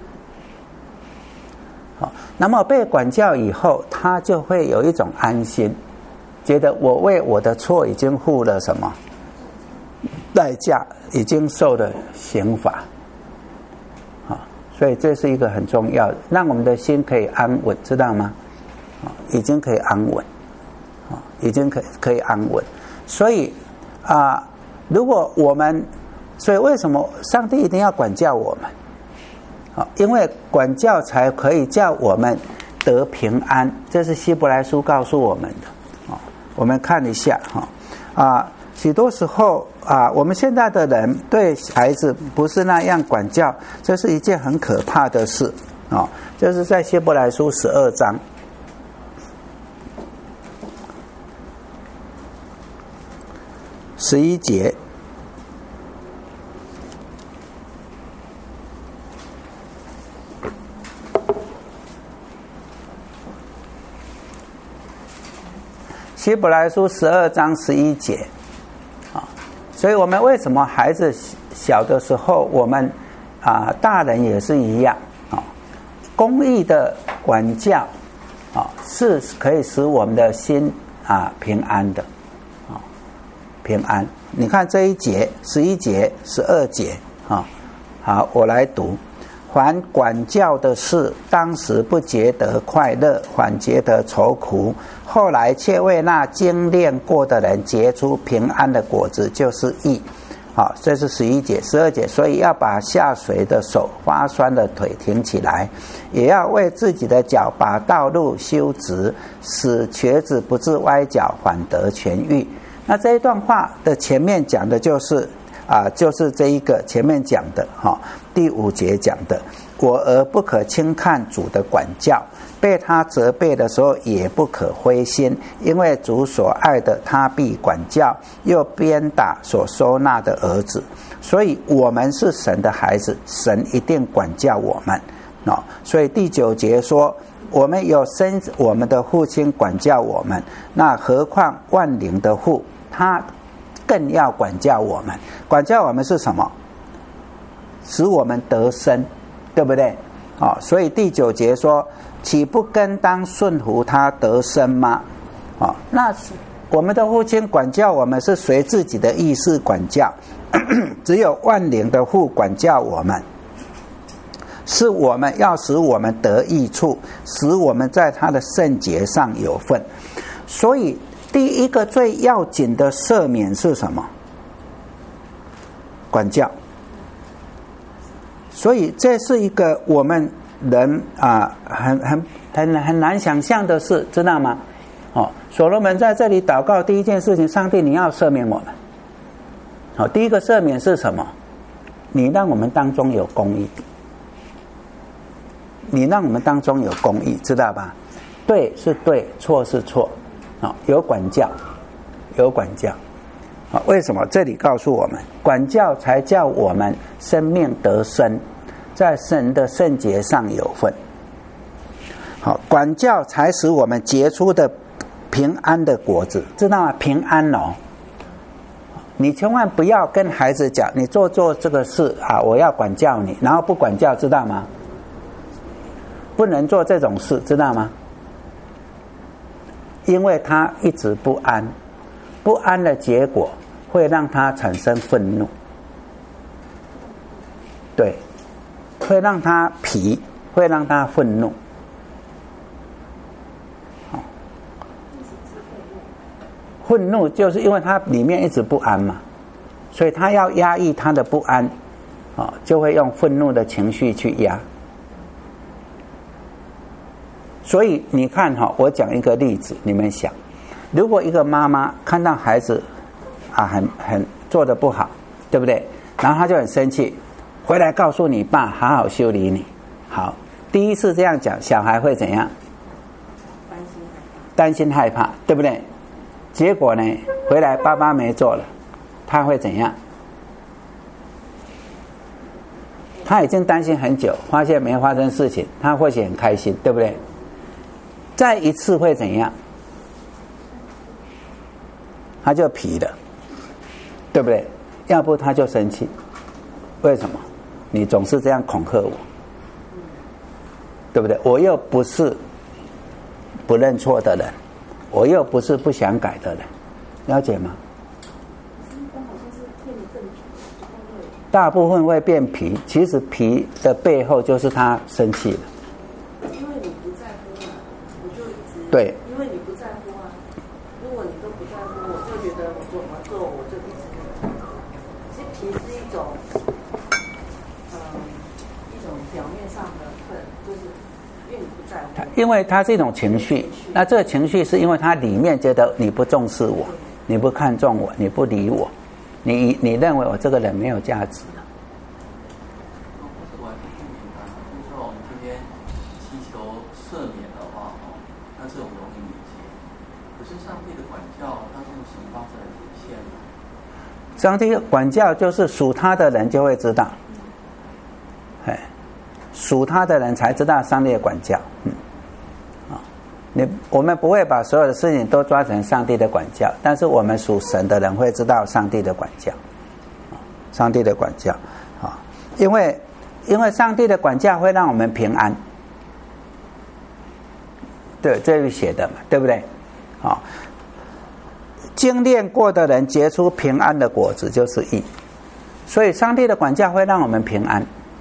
好，那么被管教以后，他就会有一种安心，觉得我为我的错已经付了什么代价，已经受了刑罚。好，所以这是一个很重要的，让我们的心可以安稳，知道吗？已经可以安稳。 啊，已经可以可以安稳。所以啊，如果我们，所以为什么上帝一定要管教我们？啊，因为管教才可以叫我们得平安，这是希伯来书告诉我们的。啊，我们看一下哈，啊，许多时候啊，我们现在的人对孩子不是那样管教，这是一件很可怕的事啊。这是在希伯来书十二章十一节。希伯来书十二章十一节啊，所以我们为什么孩子小的时候，我们啊大人也是一样啊，公义的管教啊是可以使我们的心啊平安的啊平安。你看这一节十一节十二节啊，好，我来读。凡管教的事，当时不觉得快乐，反觉得愁苦，后来却为那经练过的人结出平安的果子，就是义。好，这是十一节。十二节，所以要把下垂的手、发酸的腿挺起来，也要为自己的脚把道路修直，使瘸子不致歪脚，反得痊愈。那这一段话的前面讲的就是啊，就是这一个前面讲的哈、哦，第五节讲的，我儿不可轻看主的管教，被他责备的时候也不可灰心，因为主所爱的他必管教，又鞭打所收纳的儿子。所以我们是神的孩子，神一定管教我们哦。所以第九节说，我们有生我们的父亲管教我们，那何况万灵的父，他更要管教我们。管教我们是什么？使我们得生，对不对？哦，所以第九节说，岂不更当顺服他得生吗？哦，那我们的父亲管教我们是随自己的意思管教，只有万灵的父管教我们，是我们要使我们得益处，使我们在他的圣洁上有份。所以第一个最要紧的赦免是什么？管教。所以这是一个我们人啊很很很很难想象的事，知道吗？哦，所罗门在这里祷告，第一件事情，上帝你要赦免我们。好、哦，第一个赦免是什么？你让我们当中有公义，你让我们当中有公义，知道吧？对是对，错是错。哦，有管教，有管教。啊，为什么？这里告诉我们，管教才叫我们生命得生，在神的圣洁上有份。好，管教才使我们结出的平安的果子，知道吗？平安哦，你千万不要跟孩子讲，你做做这个事啊，我要管教你，然后不管教，知道吗？不能做这种事，知道吗？因为他一直不安。不安的结果会让他产生愤怒，对，会让他疲，会让他愤怒。哦，愤怒就是因为他里面一直不安嘛，所以他要压抑他的不安，哦，就会用愤怒的情绪去压。所以你看哈、哦，我讲一个例子，你们想。如果一个妈妈看到孩子啊很很做得不好，对不对？然后她就很生气，回来告诉你爸，好好修理你。好，第一次这样讲，小孩会怎样？担心害怕，担心害怕，对不对？结果呢，回来爸爸没做了，他会怎样？他已经担心很久，发现没发生事情，他或许很开心，对不对？再一次会怎样？他就皮了，对不对？要不他就生气，为什么？你总是这样恐吓我，对不对？我又不是不认错的人，我又不是不想改的人，了解吗？大部分会变皮，其实皮的背后就是他生气了。 因为你不在乎啊，我就一直对， 因为你不在乎啊。 如果你都不在乎，我就觉得我做我做我就一直，其实皮是一种，嗯，一种表面上的恨，就是因为你不在乎。 因为它是一种情绪，那这个情绪是因为它里面觉得你不重视我，你不看重我，你不理我，你你认为我这个人没有价值。上帝管教就是属他的人就会知道，哎，属他的人才知道上帝的管教。嗯，啊，你我们不会把所有的事情都抓成上帝的管教，但是我们属神的人会知道上帝的管教，啊，上帝的管教，啊，因为因为上帝的管教会让我们平安，对，这里写的嘛，对不对？啊。经炼过的人结出平安的果子，就是义。所以上帝的管教会让我们平安。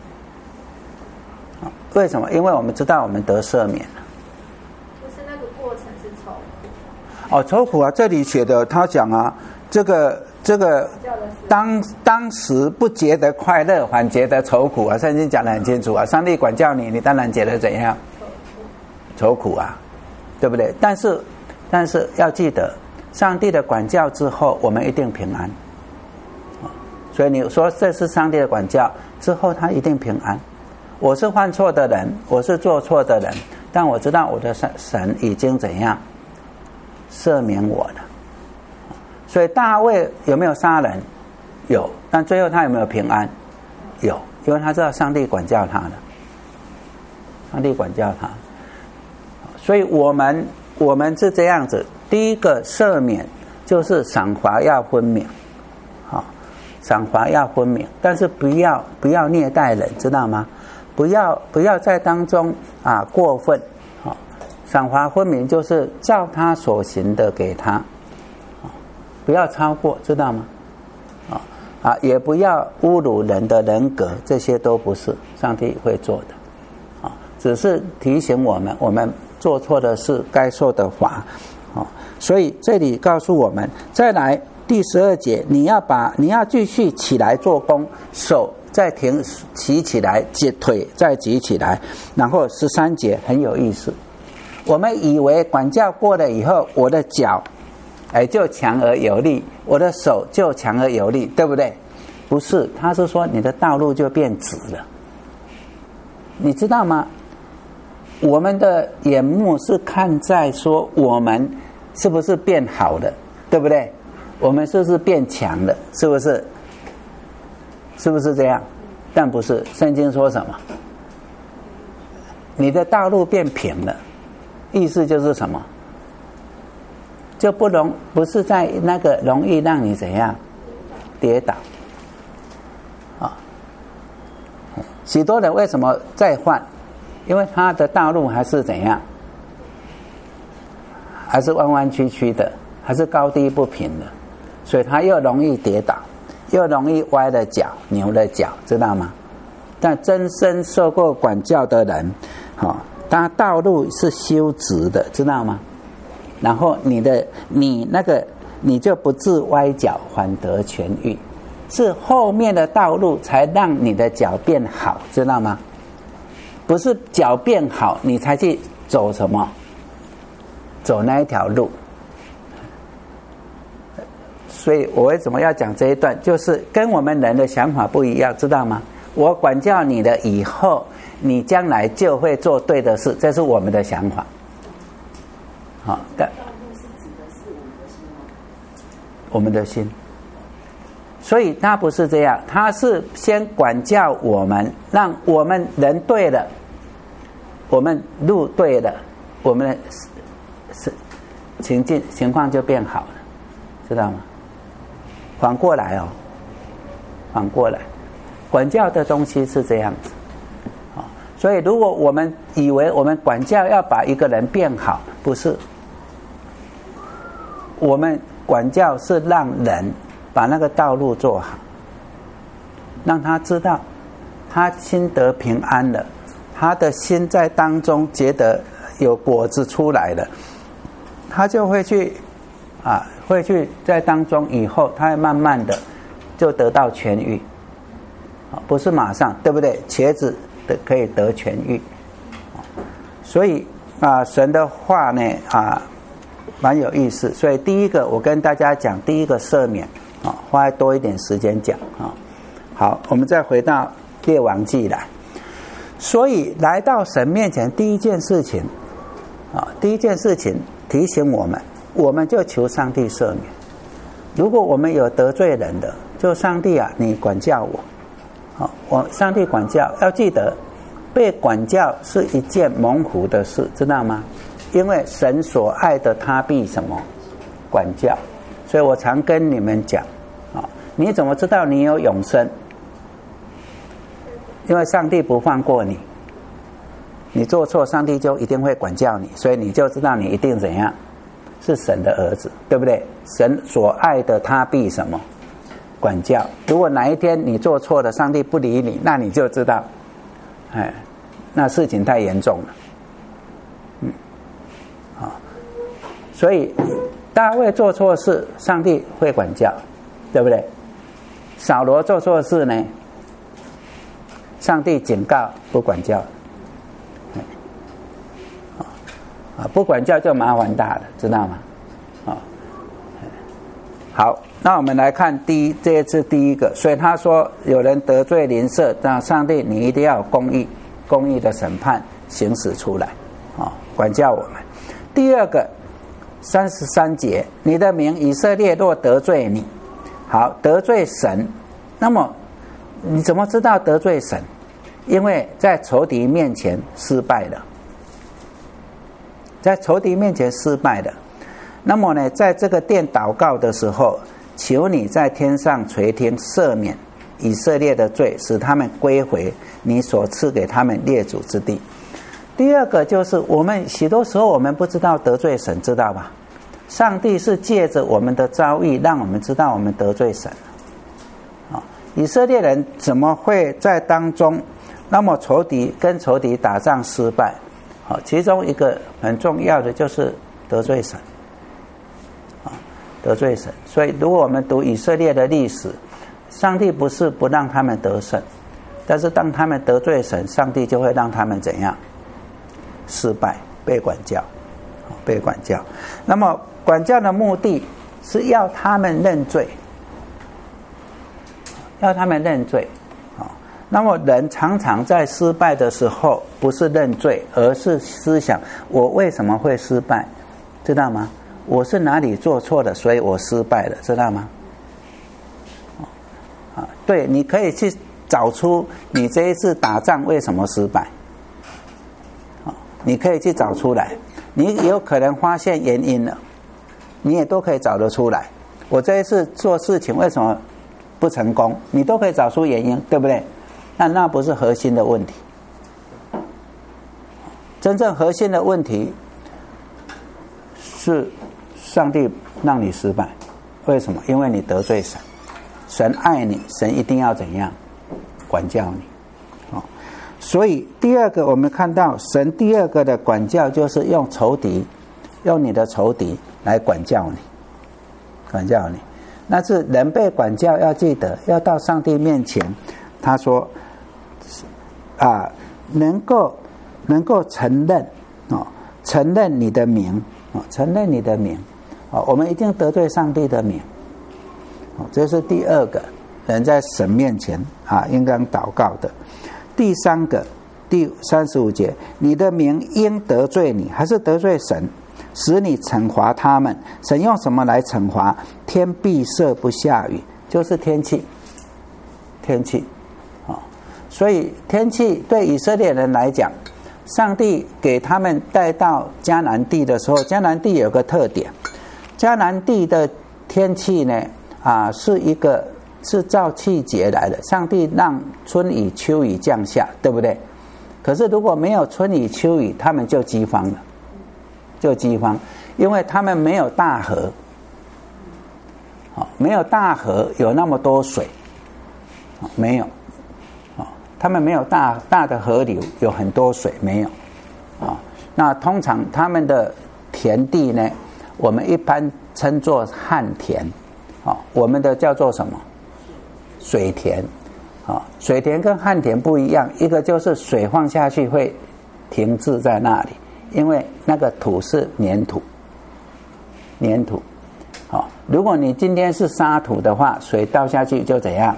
为什么？因为我们知道我们得赦免了。 就是那个过程是愁苦。哦，愁苦啊！这里写的，他讲啊，这个这个当当时不觉得快乐，反觉得愁苦啊。圣经讲得很清楚啊，上帝管教你，你当然觉得怎样？愁苦啊，对不对？但是但是要记得。上帝的管教之后，我们一定平安。所以你说这是上帝的管教之后，他一定平安。我是犯错的人，我是做错的人，但我知道我的神已经怎样赦免我了。所以大卫有没有杀人？有，但最后他有没有平安？有，因为他知道上帝管教他了。上帝管教他，所以我们我们是这样子。第一个赦免就是赏罚要分明，好，赏罚要分明，但是不要不要虐待人，知道吗？不要不要在当中啊过分，好，赏罚分明就是照他所行的给他，不要超过，知道吗？啊啊，也不要侮辱人的人格，这些都不是上帝会做的，啊，只是提醒我们，我们做错的事该受的罚。所以这里告诉我们，再来第十二节，你要把你要继续起来做工，手再停起起来，腿再举起来，然后十三节很有意思。我们以为管教过了以后，我的脚哎就强而有力，我的手就强而有力，对不对？不是，他是说你的道路就变直了。你知道吗？我们的眼目是看在说我们是不是变好了，对不对？我们是不是变强了？是不是？是不是这样？但不是，圣经说什么？你的道路变平了，意思就是什么？就不容不是在那个容易让你怎样跌倒啊？许多人为什么再犯？因为他的道路还是怎样？还是弯弯曲曲的，还是高低不平的，所以他又容易跌倒，又容易歪了脚、扭了脚，知道吗？但真正受过管教的人，哦，他道路是修直的，知道吗？然后你的你那个你就不致歪脚，反得痊愈，是后面的道路才让你的脚变好，知道吗？不是脚变好，你才去走什么？走那一条路。所以我为什么要讲这一段？就是跟我们人的想法不一样，知道吗？我管教你了以后，你将来就会做对的事，这是我们的想法。好，但我们的心。所以他不是这样，他是先管教我们，让我们人对了，我们路对了，我们的情境情况就变好了，知道吗？反过来哦，反过来，管教的东西是这样子，哦，所以如果我们以为我们管教要把一个人变好，不是，我们管教是让人把那个道路做好，让他知道他心得平安了，他的心在当中觉得有果子出来了，他就会去啊，会去在当中以后，他会慢慢的就得到痊愈，啊，不是马上，对不对？茄子的可以得痊愈，所以啊，神的话呢啊，蛮有意思。所以第一个我跟大家讲，第一个赦免啊，花多一点时间讲啊。好，我们再回到列王记来。所以来到神面前，第一件事情啊，第一件事情提醒我们，我们就求上帝赦免。如果我们有得罪人的，就上帝啊，你管教我，好，我上帝管教，要记得被管教是一件蒙福的事，知道吗？因为神所爱的他必什么管教，所以我常跟你们讲啊，你怎么知道你有永生？因为上帝不放过你，你做错，上帝就一定会管教你，所以你就知道你一定怎样，是神的儿子，对不对？神所爱的他必什么管教。如果哪一天你做错了，上帝不理你，那你就知道，哎，那事情太严重了。嗯，好，所以大卫做错事，上帝会管教，对不对？扫罗做错事呢，上帝警告不管教，啊，不管教就麻烦大了，知道吗？啊，好，那我们来看第一，这一次第一个，所以他说有人得罪邻舍，那上帝你一定要有公义，公义的审判行使出来，啊，管教我们。第二个，三十三节，你的名以色列若得罪你，好，得罪神，那么你怎么知道得罪神？因为在仇敌面前失败了，在仇敌面前失败了。那么呢，在这个殿祷告的时候，求你在天上垂听，赦免以色列的罪，使他们归回你所赐给他们列祖之地。第二个就是我们许多时候我们不知道得罪神，知道吧？上帝是借着我们的遭遇，让我们知道我们得罪神。啊，以色列人怎么会在当中？那么仇敌跟仇敌打仗失败，好，其中一个很重要的就是得罪神，啊，得罪神。所以如果我们读以色列的历史，上帝不是不让他们得胜，但是当他们得罪神，上帝就会让他们怎样？失败，被管教，被管教。那么管教的目的是要他们认罪，要他们认罪。那么人常常在失败的时候，不是认罪，而是思想我为什么会失败，知道吗？我是哪里做错了，所以我失败了，知道吗？啊，对，你可以去找出你这一次打仗为什么失败，啊，你可以去找出来，你有可能发现原因了，你也都可以找得出来。我这一次做事情为什么不成功，你都可以找出原因，对不对？那那不是核心的问题，真正核心的问题是上帝让你失败，为什么？因为你得罪神，神爱你，神一定要怎样管教你，哦，所以第二个我们看到神第二个的管教就是用仇敌，用你的仇敌来管教你，管教你。那是人被管教，要记得要到上帝面前，他说啊，能够能够承认哦，承认你的名哦，承认你的名哦，我们一定得罪上帝的名哦，这是第二个人在神面前啊应当祷告的。第三个，第三十五节，你的名因得罪你，还是得罪神，使你惩罚他们。神用什么来惩罚？天闭塞不下雨，就是天气，天气。所以天气对以色列人来讲，上帝给他们带到迦南地的时候，迦南地有个特点，迦南地的天气呢，啊，是一个是照季节来的，上帝让春雨秋雨降下，对不对？可是如果没有春雨秋雨，他们就饥荒了，就饥荒，因为他们没有大河，没有大河有那么多水，没有。他们没有大大的河流，有很多水没有啊。那通常他们的田地呢， 我们一般称作旱田，哦，我们的叫做什么？水田，哦，水田跟旱田不一样，一个就是水放下去会停滞在那里，因为那个土是粘土，粘土，哦，如果你今天是沙土的话，水倒下去就怎样？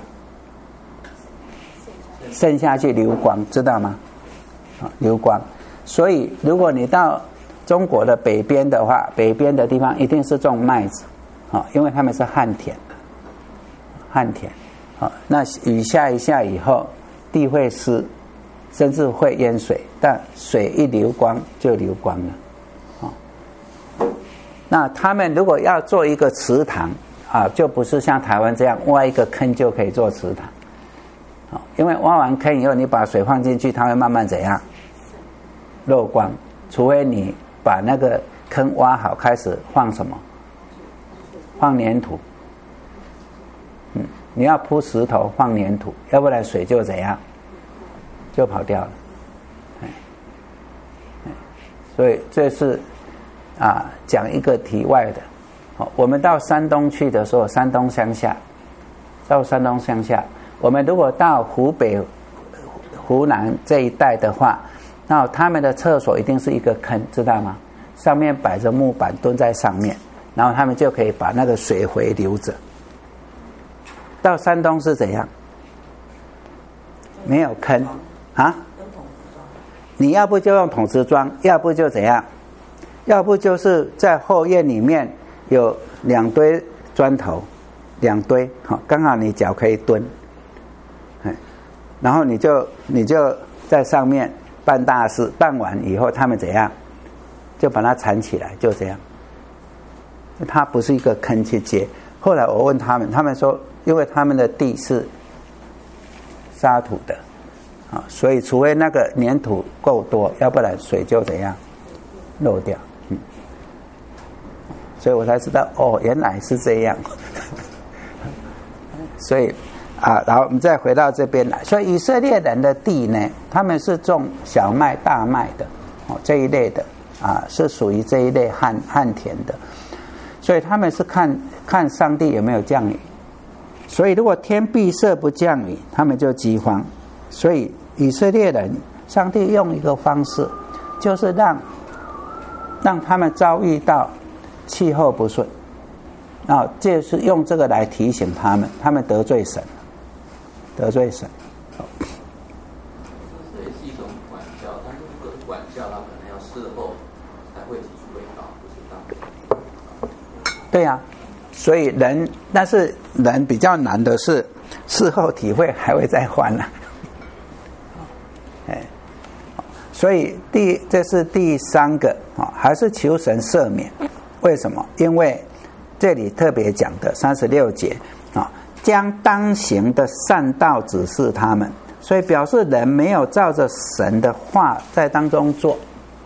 渗下去流光，知道吗？哦，流光。所以如果你到中国的北边的话，北边的地方一定是种麦子，哦，因为他们是旱田，旱田，哦，那雨下一下以后，地会湿，甚至会淹水，但水一流光就流光了，哦。那他们如果要做一个池塘啊，就不是像台湾这样挖一个坑就可以做池塘，哦，因为挖完坑以后，你把水放进去，它会慢慢怎样？漏光，除非你把那个坑挖好，开始放什么？放粘土。嗯，你要铺石头放粘土，要不然水就怎样？就跑掉了。哎，哎，所以这是啊，讲一个题外的。哦，我们到山东去的时候，山东乡下，到山东乡下，我们如果到湖北、湖南这一带的话，那他们的厕所一定是一个坑，知道吗？上面摆着木板，蹲在上面，然后他们就可以把那个水回流着。到山东是怎样？没有坑啊？你要不就用桶子装，要不就怎样？要不就是在后院里面有两堆砖头，两堆，好，刚好你脚可以蹲，然后你就你就在上面办大事，办完以后他们怎样？就把它缠起来，就这样。它不是一个坑去接。后来我问他们，他们说，因为他们的地是沙土的，啊，所以除非那个粘土够多，要不然水就怎样漏掉。嗯，所以我才知道，哦，原来是这样。所以啊，然后我们再回到这边来。所以以色列人的地呢，他们是种小麦、大麦的，哦，这一类的啊，是属于这一类旱旱田的。所以他们是看看上帝有没有降雨。所以如果天闭塞不降雨，他们就饥荒。所以以色列人，上帝用一个方式，就是让让他们遭遇到气候不顺，啊，就是用这个来提醒他们，他们得罪神，得罪神。 这也是一种管教，但是如果是管教，他可能要事后才会体会到，不是当时。 对呀，啊，所以人，但是人比较难的是事后体会还会再犯啊。哎，所以第这是第三个啊，还是求神赦免。为什么？因为这里特别讲的三十六节啊，将当行的善道指示他们，所以表示人没有照着神的话在当中做，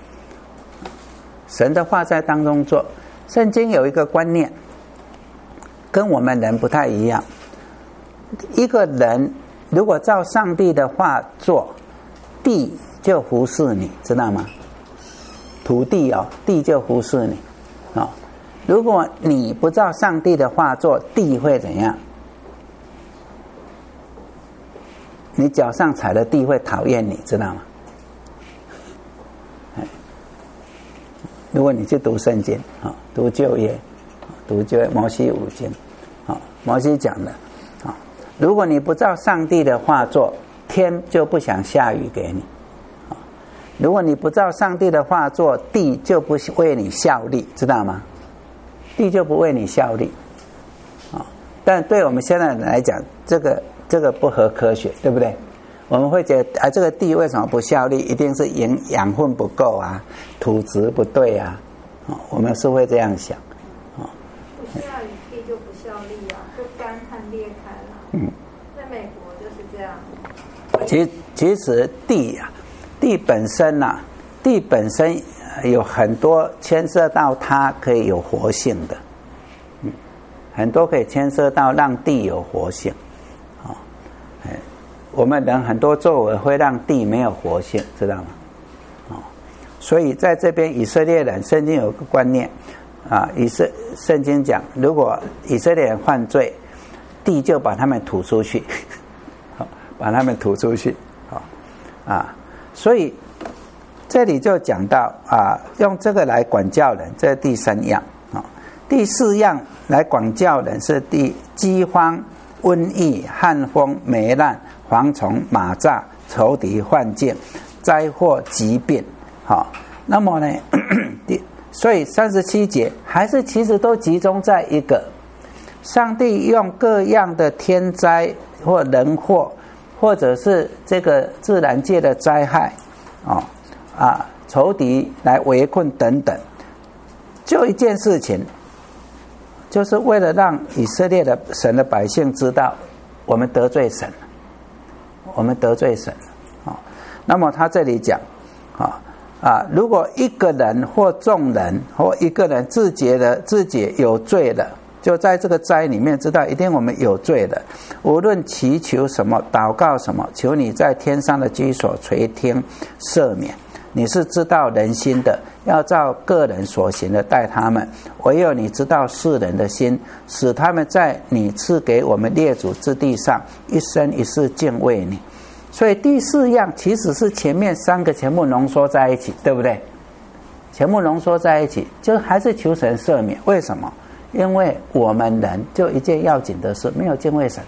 神的话在当中做。圣经有一个观念，跟我们人不太一样。一个人如果照上帝的话做，地就服侍你，知道吗？土地哦，地就服侍你哦。如果你不照上帝的话做，地会怎样？你脚上踩的地会讨厌你，知道吗？如果你去读圣经啊，读旧约，读旧约摩西五经，啊，摩西讲的啊，如果你不照上帝的话做，天就不想下雨给你；啊，如果你不照上帝的话做，地就不为你效力，知道吗？地就不为你效力，啊，但对我们现在人来讲，这个这个不合科学，对不对？我们会觉得啊，这个地为什么不效力？一定是养养分不够啊，土质不对啊，哦，我们是会这样想，哦， 不下雨地就不效力啊，就干旱裂开了。 嗯， 在美国就是这样。 其其实地啊，地本身呐，啊，地本身有很多牵涉到它可以有活性的，嗯，很多可以牵涉到让地有活性，哦，哎。我们人很多作为会让地没有活性，知道吗？哦，所以在这边以色列人，圣经有个观念， 啊，以色圣经讲，如果以色列人犯罪，地就把他们吐出去，把他们吐出去，啊，所以这里就讲到啊，用这个来管教人，这是第三样啊。第四样来管教人是第饥荒、瘟疫、旱风、霉烂、蝗虫、蚂蚱、仇敌、幻境、灾祸、疾病。好，那么呢，所以三十七节还是其实都集中在一个，上帝用各样的天灾或人祸，或者是这个自然界的灾害，哦啊，仇敌来围困等等，就一件事情，就是为了让以色列的神的百姓知道，我们得罪神，我们得罪神啊。那么他这里讲啊啊，如果一个人或众人或一个人自觉的自己有罪了，就在这个灾里面知道一定我们有罪了，无论祈求什么祷告什么，求你在天上的居所垂听赦免。你是知道人心的，要照个人所行的待他们，唯有你知道世人的心，使他们在你赐给我们列祖之地上一生一世敬畏你。所以第四样其实是前面三个全部浓缩在一起，对不对？全部浓缩在一起，就还是求神赦免。为什么？因为我们人就一件要紧的事，没有敬畏神，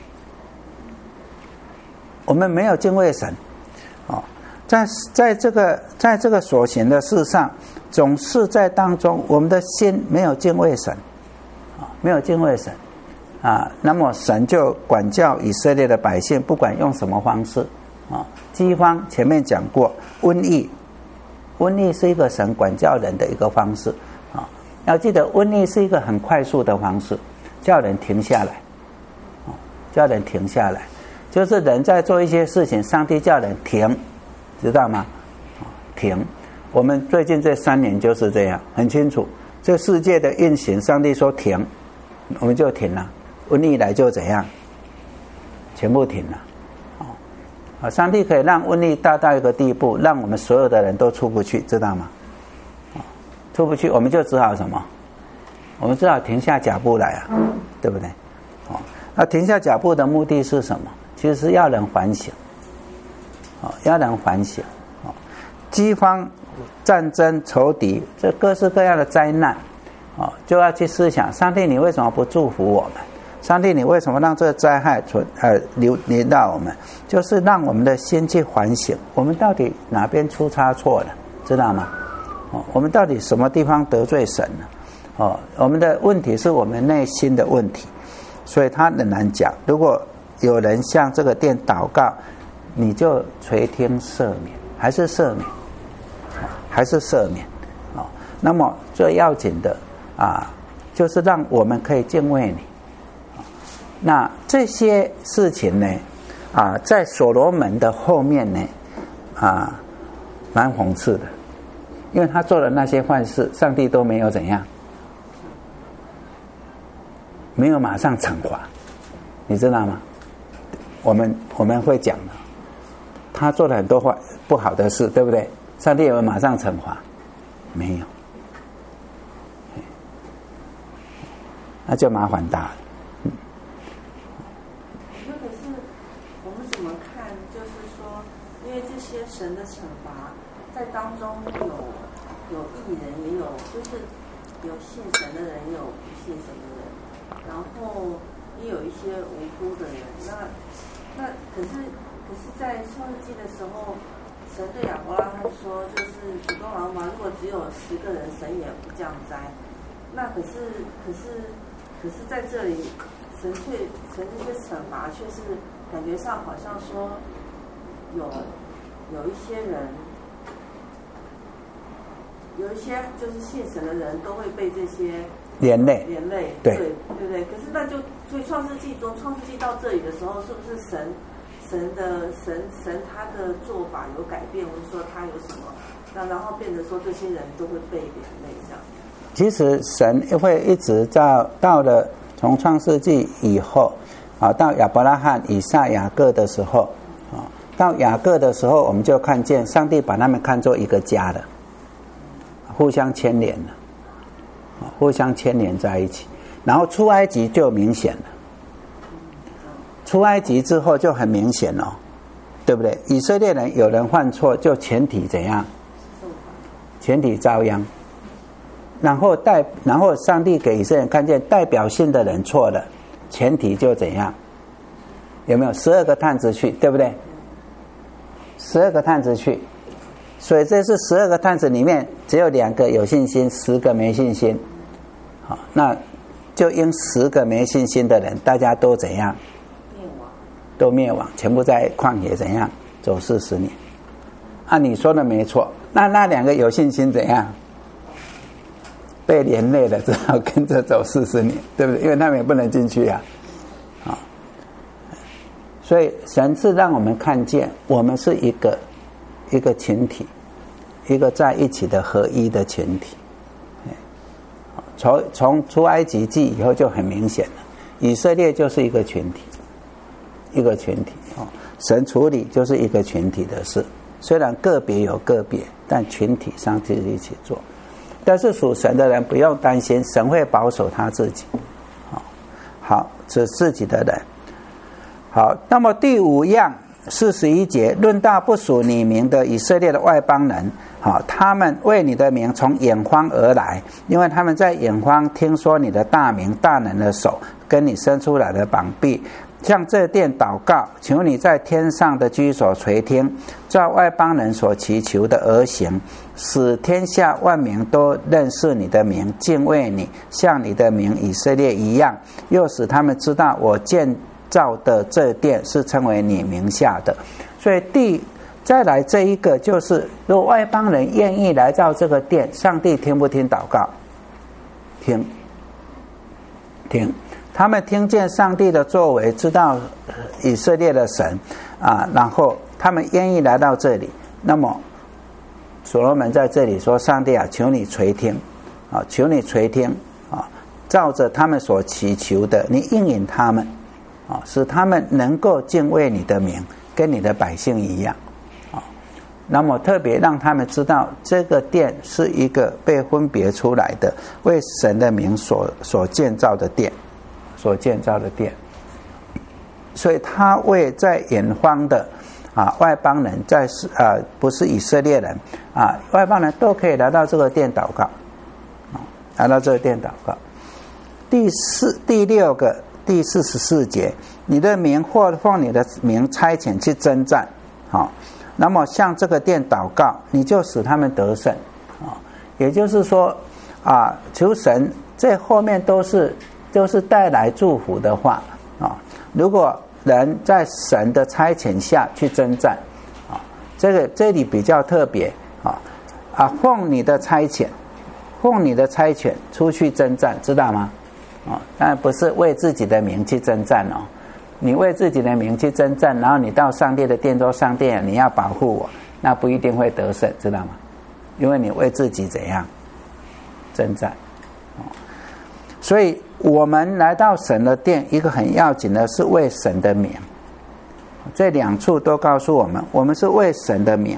我们没有敬畏神，哦，在在这个在这个所行的事上，总是在当中，我们的心没有敬畏神，啊，没有敬畏神，啊，那么神就管教以色列的百姓，不管用什么方式。啊，饥荒前面讲过，瘟疫，瘟疫是一个神管教人的一个方式啊。要记得，瘟疫是一个很快速的方式，叫人停下来，啊，叫人停下来，就是人在做一些事情，上帝叫人停，知道吗？啊，停。我们最近这三年就是这样，很清楚，这世界的运行，上帝说停，我们就停了。瘟疫来就怎样，全部停了。啊，上帝可以让瘟疫大到一个地步，让我们所有的人都出不去，知道吗？啊，出不去，我们就只好什么？我们只好停下脚步来啊，对不对？哦，那停下脚步的目的是什么？其实是要人反省，哦，要人反省。哦，饥荒、战争、仇敌，这各式各样的灾难，哦，就要去思想，上帝，你为什么不祝福我们？上帝，你为什么让这个灾害存呃流临到我们？就是让我们的心去反省，我们到底哪边出差错了，知道吗？哦，我们到底什么地方得罪神了？哦，我们的问题是我们内心的问题，所以他很难讲。如果有人向这个殿祷告，你就垂听赦免，还是赦免，哦，还是赦免。哦，那么最要紧的啊，就是让我们可以敬畏你。那这些事情呢，啊，在所罗门的后面呢，啊，蛮讽刺的，因为他做了那些坏事，上帝都没有怎样，没有马上惩罚，你知道吗？我们我们会讲的，他做了很多坏不好的事，对不对？上帝有没有马上惩罚？没有，那就麻烦大了。 神的惩罚在当中有有义人，也有就是有信神的人，也有不信神的人，然后也有一些无辜的人。那那可是可是在创世纪的时候，神对亚伯拉罕说，就是祖宗王嘛，如果只有十个人，神也不降灾。那可是可是可是在这里，神却神这些惩罚却是感觉上好像说有。有一些人，有一些就是信神的人都会被这些连累， 连累， 对对对对。可是那就所以创世纪中，创世纪到这里的时候，是不是神神的神神他的做法有改变，或者说他有什么，那然后变得说这些人都会被连累这样？ 其实神会一直到到了从创世纪以后啊，到亚伯拉罕、以撒、雅各的时候啊。到雅各的时候，我们就看见上帝把他们看作一个家了，互相牵连了。 互相牵连在一起。然后出埃及就明显了，出埃及之后就很明显了，对不对？以色列人有人犯错，就全体怎样？全体遭殃。然后代，然后上帝给以色列人看见代表性的人错了，全体就怎样？有没有十二个探子去，对不对？十二个探子去，所以这是十二个探子里面只有两个有信心，十个没信心。好，那就因十个没信心的人，大家都怎样？ 灭亡， 都灭亡，全部在旷野怎样走四十年？啊，你说的没错。那那两个有信心怎样？被连累了，只好跟着走四十年，对不对？因为他们也不能进去啊。啊，所以神是让我们看见，我们是一个一个群体，一个在一起的合一的群体。从从出埃及记以后就很明显了，以色列就是一个群体，一个群体哦。神处理就是一个群体的事，虽然个别有个别，但群体上就是一起做。但是属神的人不用担心，神会保守他自己。好，好，指自己的人。好，那么第五样四十一节，论到不属你名的以色列的外邦人，好，他们为你的名从远方而来，因为他们在远方听说你的大名、大能的手跟你伸出来的膀臂，向这殿祷告，求你在天上的居所垂听，照外邦人所祈求的而行，使天下万民都认识你的名，敬畏你，像你的名以色列一样，又使他们知道我建造的这殿是称为你名下的。所以第再来这一个就是，如果外邦人愿意来到这个殿，上帝听不听祷告？听，听。他们听见上帝的作为，知道以色列的神啊，然后他们愿意来到这里。那么所罗门在这里说：“上帝啊，求你垂听啊，求你垂听啊，照着他们所祈求的，你应允他们啊，使他们能够敬畏你的名，跟你的百姓一样啊。那么特别让他们知道，这个殿是一个被分别出来的，为神的名所所建造的殿。”所建造的殿，所以他为在远方的啊外邦人，在啊不是以色列人啊外邦人都可以来到这个殿祷告，啊来到这个殿祷告。第四第六个第四十四节，你的名或奉你的名差遣去征战，好，那么向这个殿祷告，你就使他们得胜啊。也就是说啊，求神这后面都是。就是带来祝福的话啊，如果人在神的差遣下去征战啊，这个这里比较特别啊啊，奉你的差遣，奉你的差遣出去征战，知道吗？啊，当然不是为自己的名去征战哦，你为自己的名去征战，然后你到上帝的殿中，上帝你要保护我，那不一定会得胜，知道吗？因为你为自己怎样征战啊，所以。我们来到神的殿，一个很要紧的是为神的名。这两处都告诉我们，我们是为神的名。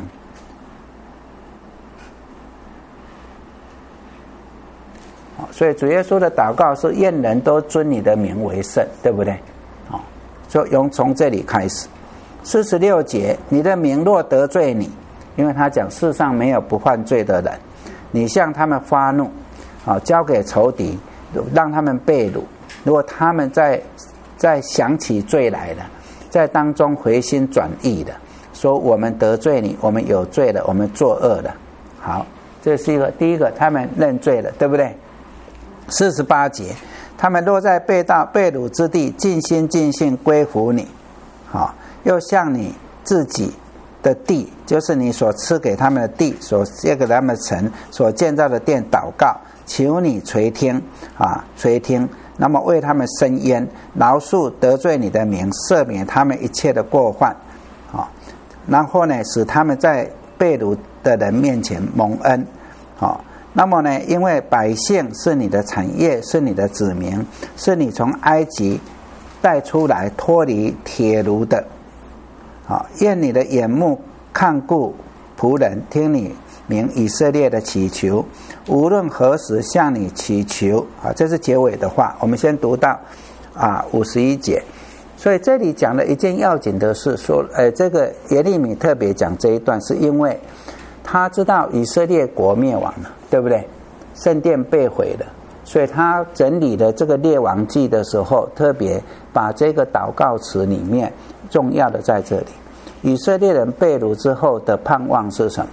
所以主耶稣的祷告是愿人都尊你的名为圣，对不对？好，就用从这里开始。四十六节，你的名若得罪你，因为他讲世上没有不犯罪的人，你向他们发怒，好，交给仇敌。让他们被掳，如果他们在在想起罪来了，在当中回心转意的，说我们得罪你，我们有罪了，我们作恶了。好，这是一个第一个，他们认罪了，对不对？四十八节，他们若在被盗被掳之地，尽心尽性归服你，好，又向你自己的地，就是你所赐给他们的地，所借给他们的城，所建造的殿祷告。求你垂听啊，垂听，那么为他们伸冤，饶恕得罪你的名，赦免他们一切的过犯啊。然后呢，使他们在被掳的人面前蒙恩啊。那么呢，因为百姓是你的产业，是你的子民，是你从埃及带出来脱离铁炉的啊。愿你的眼目看顾仆人，听你名以色列的祈求，无论何时向你祈求啊，这是结尾的话。我们先读到啊五十一节。所以这里讲了一件要紧的事，说呃这个耶利米特别讲这一段，是因为他知道以色列国灭亡了，对不对？圣殿被毁了，所以他整理了这个列王记的时候，特别把这个祷告词里面重要的在这里。以色列人被掳之后的盼望是什么？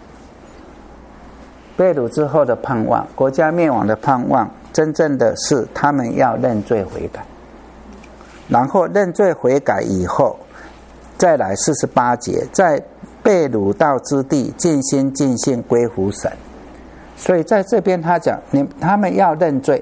被掳之后的盼望，国家灭亡的盼望，真正的是他们要认罪悔改，然后认罪悔改以后，再来四十八节，在被掳到之地尽心尽性归服神。所以在这边他讲，你他们要认罪。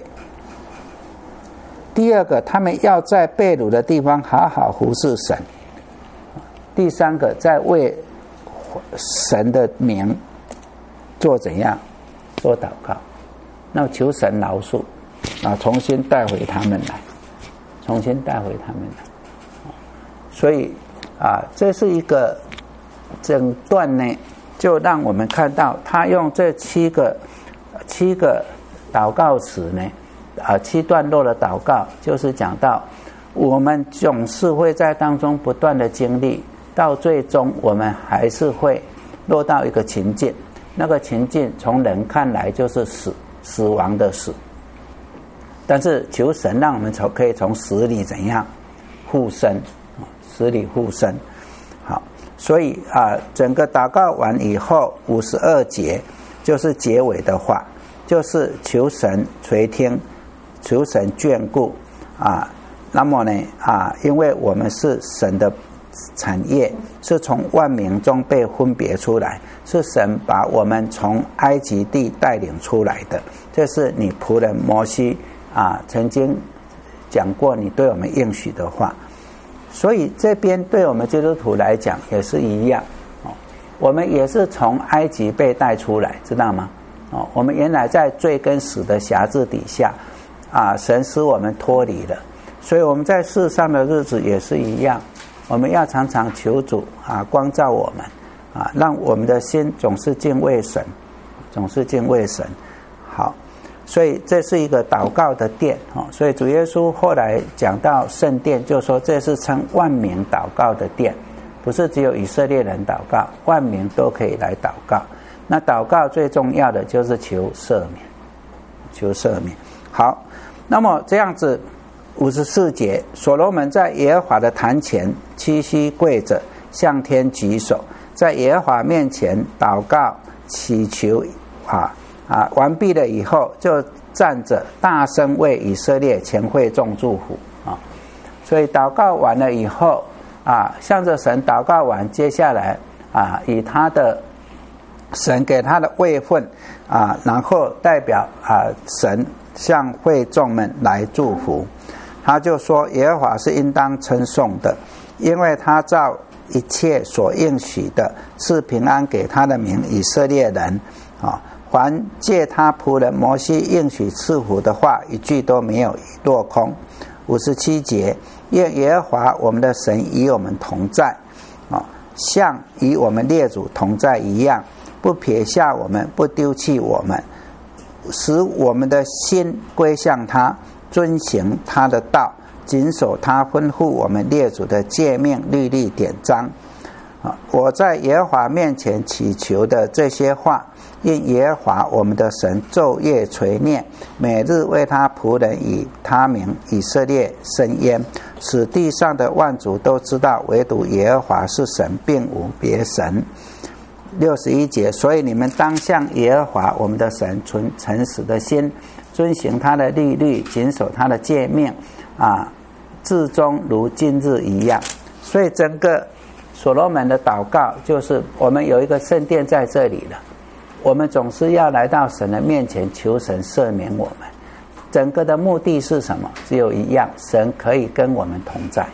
第二个，他们要在被掳的地方好好服侍神。第三个，在为神的名做怎样？做祷告，那求神饶恕，啊，重新带回他们来，重新带回他们来。所以啊，这是一个整段呢，就让我们看到他用这七个七个祷告词呢，啊，七段落的祷告，就是讲到我们总是会在当中不断的经历。到最终我们还是会落到一个情境，那个情境从人看来就是死，死亡的死。但是求神让我们从可以从死里怎样复生，死里复生。好，所以啊，整个祷告完以后，五十二节就是结尾的话，就是求神垂听，求神眷顾啊。那么呢啊，因为我们是神的产业，是从万民中被分别出来，是神把我们从埃及地带领出来的。这是你仆人摩西啊曾经讲过你对我们应许的话。所以这边对我们基督徒来讲也是一样哦，我们也是从埃及被带出来，知道吗？哦，我们原来在罪跟死的辖制底下啊，神使我们脱离了，所以我们在世上的日子也是一样。我们要常常求主啊光照我们啊，让我们的心总是敬畏神，总是敬畏神。好，所以这是一个祷告的殿哦。所以主耶稣后来讲到圣殿，就说这是称万民祷告的殿，不是只有以色列人祷告，万民都可以来祷告。那祷告最重要的就是求赦免，求赦免。好，那么这样子。五十四节，所罗门在耶和华的坛前屈膝跪着，向天举手，在耶和华面前祷告祈求啊啊，完毕了以后，就站着大声为以色列全会众祝福啊。所以祷告完了以后啊，向着神祷告完，接下来啊，以他的神给他的位分啊，然后代表啊神向会众们来祝福。他就说耶和华是应当称颂的，因为他照一切所应许的赐平安给他的民以色列人啊，凡借他仆人摩西应许赐福的话，一句都没有落空。五十七节，愿耶和华我们的神与我们同在啊，像与我们列祖同在一样，不撇下我们，不丢弃我们，使我们的心归向他，遵行他的道，谨守他吩咐我们列祖的诫命律例典章。我在耶和华面前祈求的这些话，因耶和华我们的神昼夜垂念，每日为他仆人以他名以色列伸冤，使地上的万族都知道唯独耶和华是神，并无别神。六十一节，所以你们当向耶和华我们的神存诚实的心，遵行他的律例，谨守他的诫命啊，至终如今日一样。所以整个所罗门的祷告就是我们有一个圣殿在这里了，我们总是要来到神的面前求神赦免我们。整个的目的是什么？只有一样，神可以跟我们同在。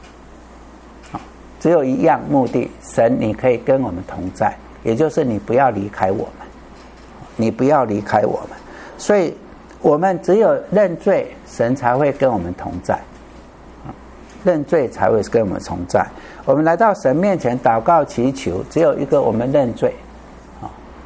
只有一样目的，神你可以跟我们同在，也就是你不要离开我们，你不要离开我们。所以我们只有认罪，神才会跟我们同在，认罪才会跟我们同在。我们来到神面前祷告祈求，只有一个，我们认罪，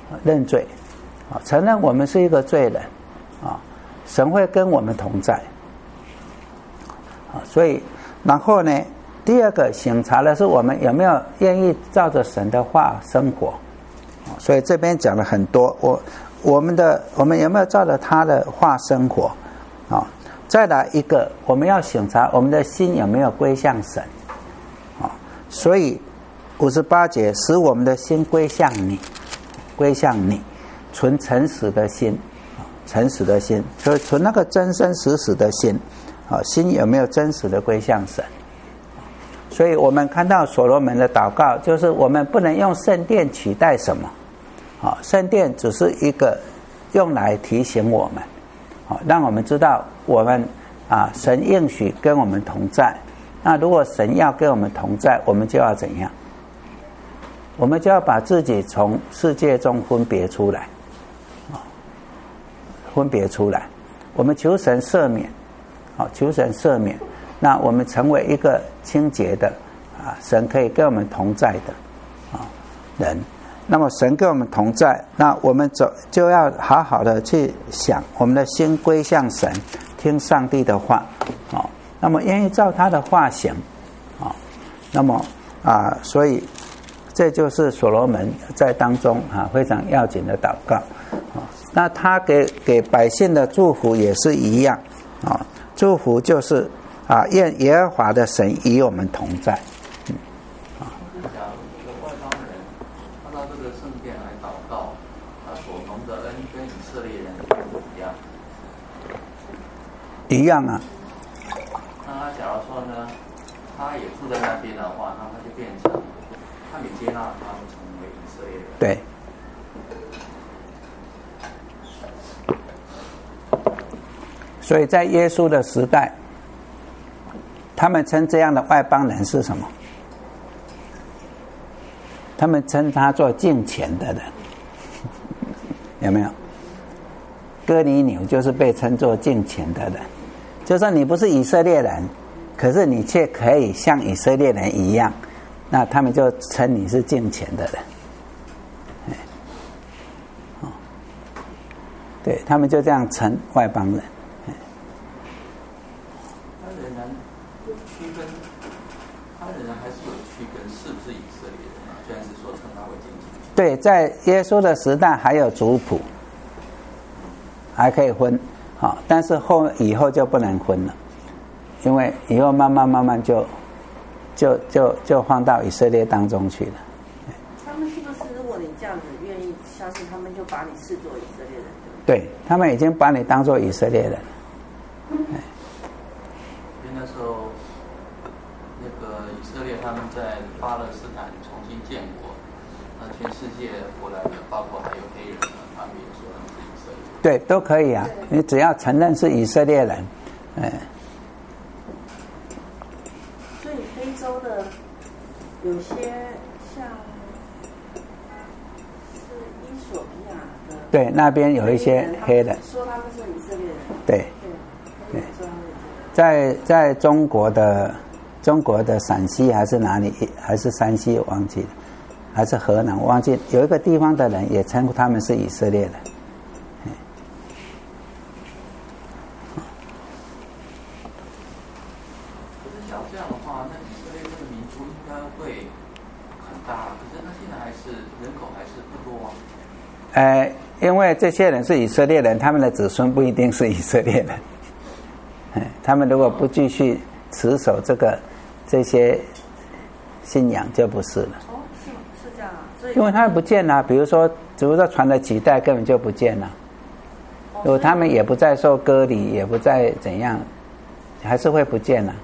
认罪，啊，承认我们是一个罪人，啊，神会跟我们同在，啊，所以然后呢，第二个省察的是我们有没有愿意照着神的话生活，啊，所以这边讲了很多，我我们的我们有没有照着他的话生活，啊，再来一个，我们要省察我们的心有没有归向神，啊，所以五十八节，使我们的心归向你，归向你，存诚实的心，诚实的心，所以存那个真真实实的心，啊，心有没有真实的归向神？所以我们看到所罗门的祷告，就是我们不能用圣殿取代什么，啊，圣殿只是一个用来提醒我们，啊，让我们知道我们啊，神应许跟我们同在。那如果神要跟我们同在，我们就要怎样？我们就要把自己从世界中分别出来，啊，分别出来。我们求神赦免，啊，求神赦免。那我们成为一个清洁的啊，神可以跟我们同在的啊人。那么神跟我们同在，那我们走就要好好的去想，我们的心归向神，听上帝的话，啊，那么愿意照他的话行，啊，那么啊，所以。这就是所罗门在当中啊非常要紧的祷告啊。那他给给百姓的祝福也是一样啊，祝福就是啊，愿耶和华的神与我们同在。嗯啊，假如一个外邦人他到这个圣殿来祷告，他所蒙的恩跟以色列人一样， 一样啊。 那他假如说呢，他也住在那边的话，那他就变成。他也接纳他们成为以色列人。 对。所以在耶稣的时代，他们称这样的外邦人是什么？他们称他做敬虔的人，有没有？哥尼流就是被称作敬虔的人，就说你不是以色列人，可是你却可以像以色列人一样。那他们就称你是敬虔的人，哦，对他们就这样称外邦人。 他仍然区分，他仍然还是有区分是不是以色列人啊？虽然是说称他为敬虔。 对，在耶稣的时代还有族谱，还可以分，好，哦，但是后以后就不能分了，因为以后慢慢慢慢就。就就就放到以色列当中去了。 他们是不是，如果你这样子愿意相信，他们就把你视作以色列人？ 对，他们已经把你当作以色列人了。 因为那时候，那个以色列他们在巴勒斯坦重新建国，那全世界过来的，包括还有黑人，他们也说他们是以色列人。 对，都可以啊，你只要承认是以色列人，嗯。 州的有些像是伊索比亚的， 对，那边有一些黑人， 说他们是以色列人， 对，对，在在中国的中国的陕西还是哪里，还是山西，我忘记了，还是河南，我忘记，有一个地方的人也称呼他们是以色列人。呃，因为这些人是以色列人，他们的子孙不一定是以色列人。他们如果不继续持守这个这些信仰，就不是了。 哦，是是这样啊。所以因为他们不见了，比如说，比如说传了几代，根本就不见了。如果他们也不再受割礼，也不再怎样，还是会不见了。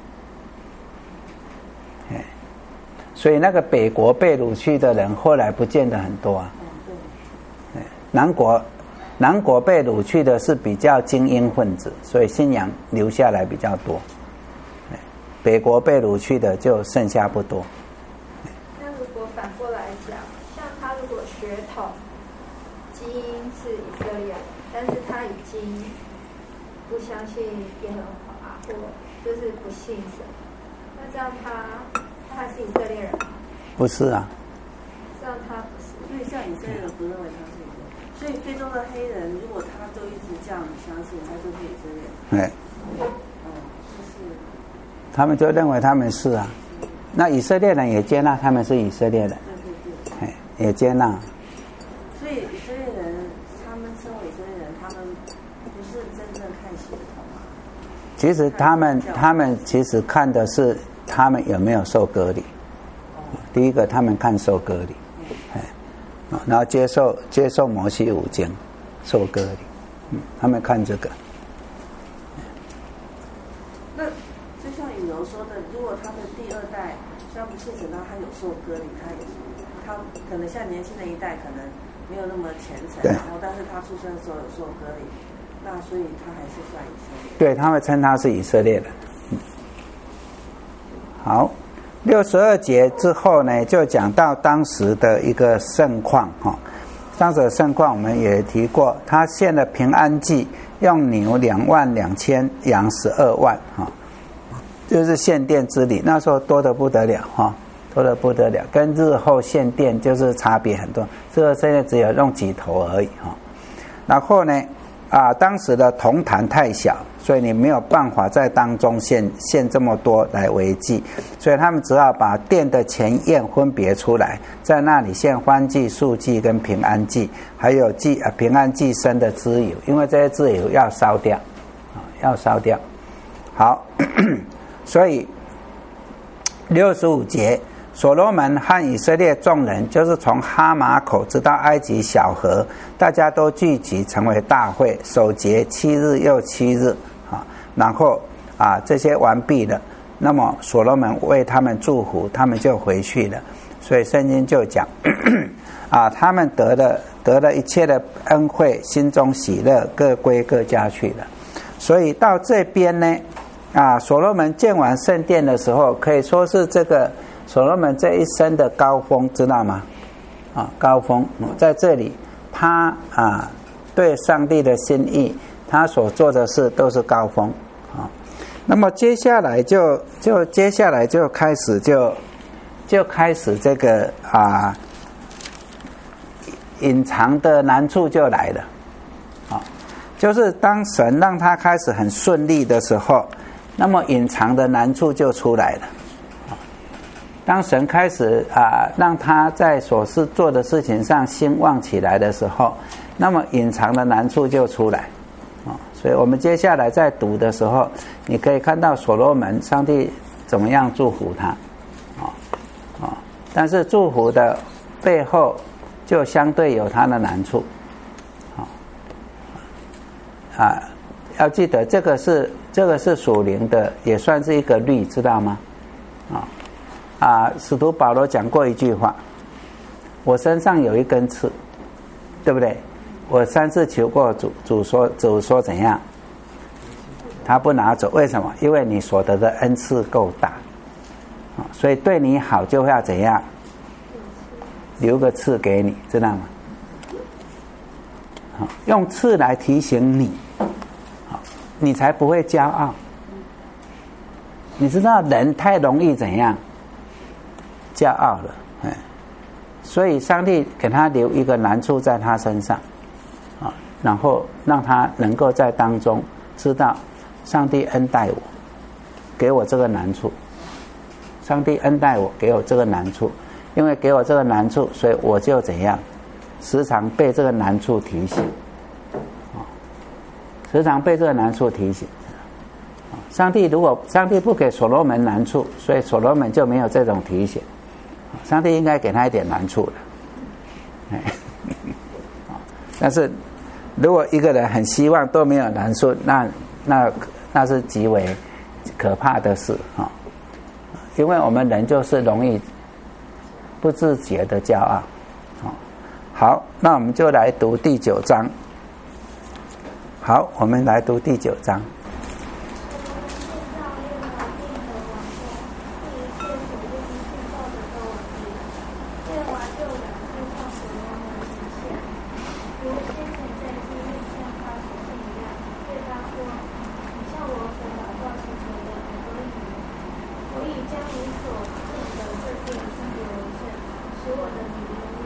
所以那个北国被掳去的人，后来不见得很多啊。南国，南国被掳去的是比较精英分子，所以信仰留下来比较多。北国被掳去的就剩下不多。 那如果反过来讲，像他如果血统基因是以色列人，但是他已经不相信耶和华，或就是不信神，那这样他他还是以色列人吗？ 不是啊。 知道他不是。 所以像以色列人不认为他是以色列人，所以非洲的黑人如果他都一直这样相信，他就是以色列人。 对。 哦，就是。 他们就认为他们是啊，那以色列人也接纳他们是以色列人。 对对对。 哎，也接纳。 所以以色列人，他们称为以色列人，他们不是真正看血统啊。 其实他们他们其实看的是他们有没有受割礼。第一个，他们看受割礼，哎，然后接受接受摩西五经，受割礼，嗯，他们看这个。 那就像雨柔说的，如果他的第二代虽然不信神，他有受割礼，他也是他可能像年轻的一代可能没有那么虔诚，然后但是他出生的时候有受割礼，那所以他还是算以色列。 对，他们称他是以色列人。嗯、好。六十二节之后呢，就讲到当时的一个盛况哈。当时的盛况我们也提过，他献了平安祭，用牛两万两千，羊十二万哈，就是献殿之礼。那时候多得不得了哈，多得不得了，跟日后献殿就是差别很多。这个现在只有用几头而已哈。然后呢，啊，当时的铜坛太小。所以你没有办法在当中献献这么多来为祭，所以他们只好把殿的前院分别出来，在那里献欢祭、素祭跟平安祭，还有祭啊平安祭生的脂油，因为这些脂油要烧掉，啊要烧掉。好，所以六十五节，所罗门和以色列众人，就是从哈马口直到埃及小河，大家都聚集成为大会，守节七日又七日。然后啊，这些完毕了，那么所罗门为他们祝福，他们就回去了。所以圣经就讲啊，他们得了得了一切的恩惠，心中喜乐，各归各家去了。所以到这边呢，啊，所罗门建完圣殿的时候，可以说是这个所罗门这一生的高峰，知道吗？啊，高峰在这里，他啊对上帝的心意。他所做的事都是高峰啊，那么接下来就就接下来就开始就就开始这个啊隐藏的难处就来了啊，就是当神让他开始很顺利的时候，那么隐藏的难处就出来了啊。当神开始啊让他在所事做的事情上兴旺起来的时候，那么隐藏的难处就出来。所以我们接下来在读的时候，你可以看到所罗门上帝怎么样祝福他，啊啊！但是祝福的背后就相对有他的难处，啊啊！要记得这个是这个是属灵的，也算是一个律，知道吗？啊啊！使徒保罗讲过一句话：我身上有一根刺，对不对？我三次求过主，主说主说怎样？他不拿走，为什么？因为你所得的恩赐够大，啊，所以对你好就要怎样？留个刺给你，知道吗？好，用刺来提醒你，好，你才不会骄傲。你知道人太容易怎样？骄傲了，哎，所以上帝给他留一个难处在他身上。然后让他能够在当中知道，上帝恩待我，给我这个难处。上帝恩待我，给我这个难处，因为给我这个难处，所以我就怎样，时常被这个难处提醒，时常被这个难处提醒。上帝如果上帝不给所罗门难处，所以所罗门就没有这种提醒。上帝应该给他一点难处的，但是。如果一个人很希望都没有难处，那那那是极为可怕的事啊！因为我们人就是容易不自觉的骄傲啊。好，那我们就来读第九章。好，我们来读第九章。 将你所赐的这殿升为圣，使我的名永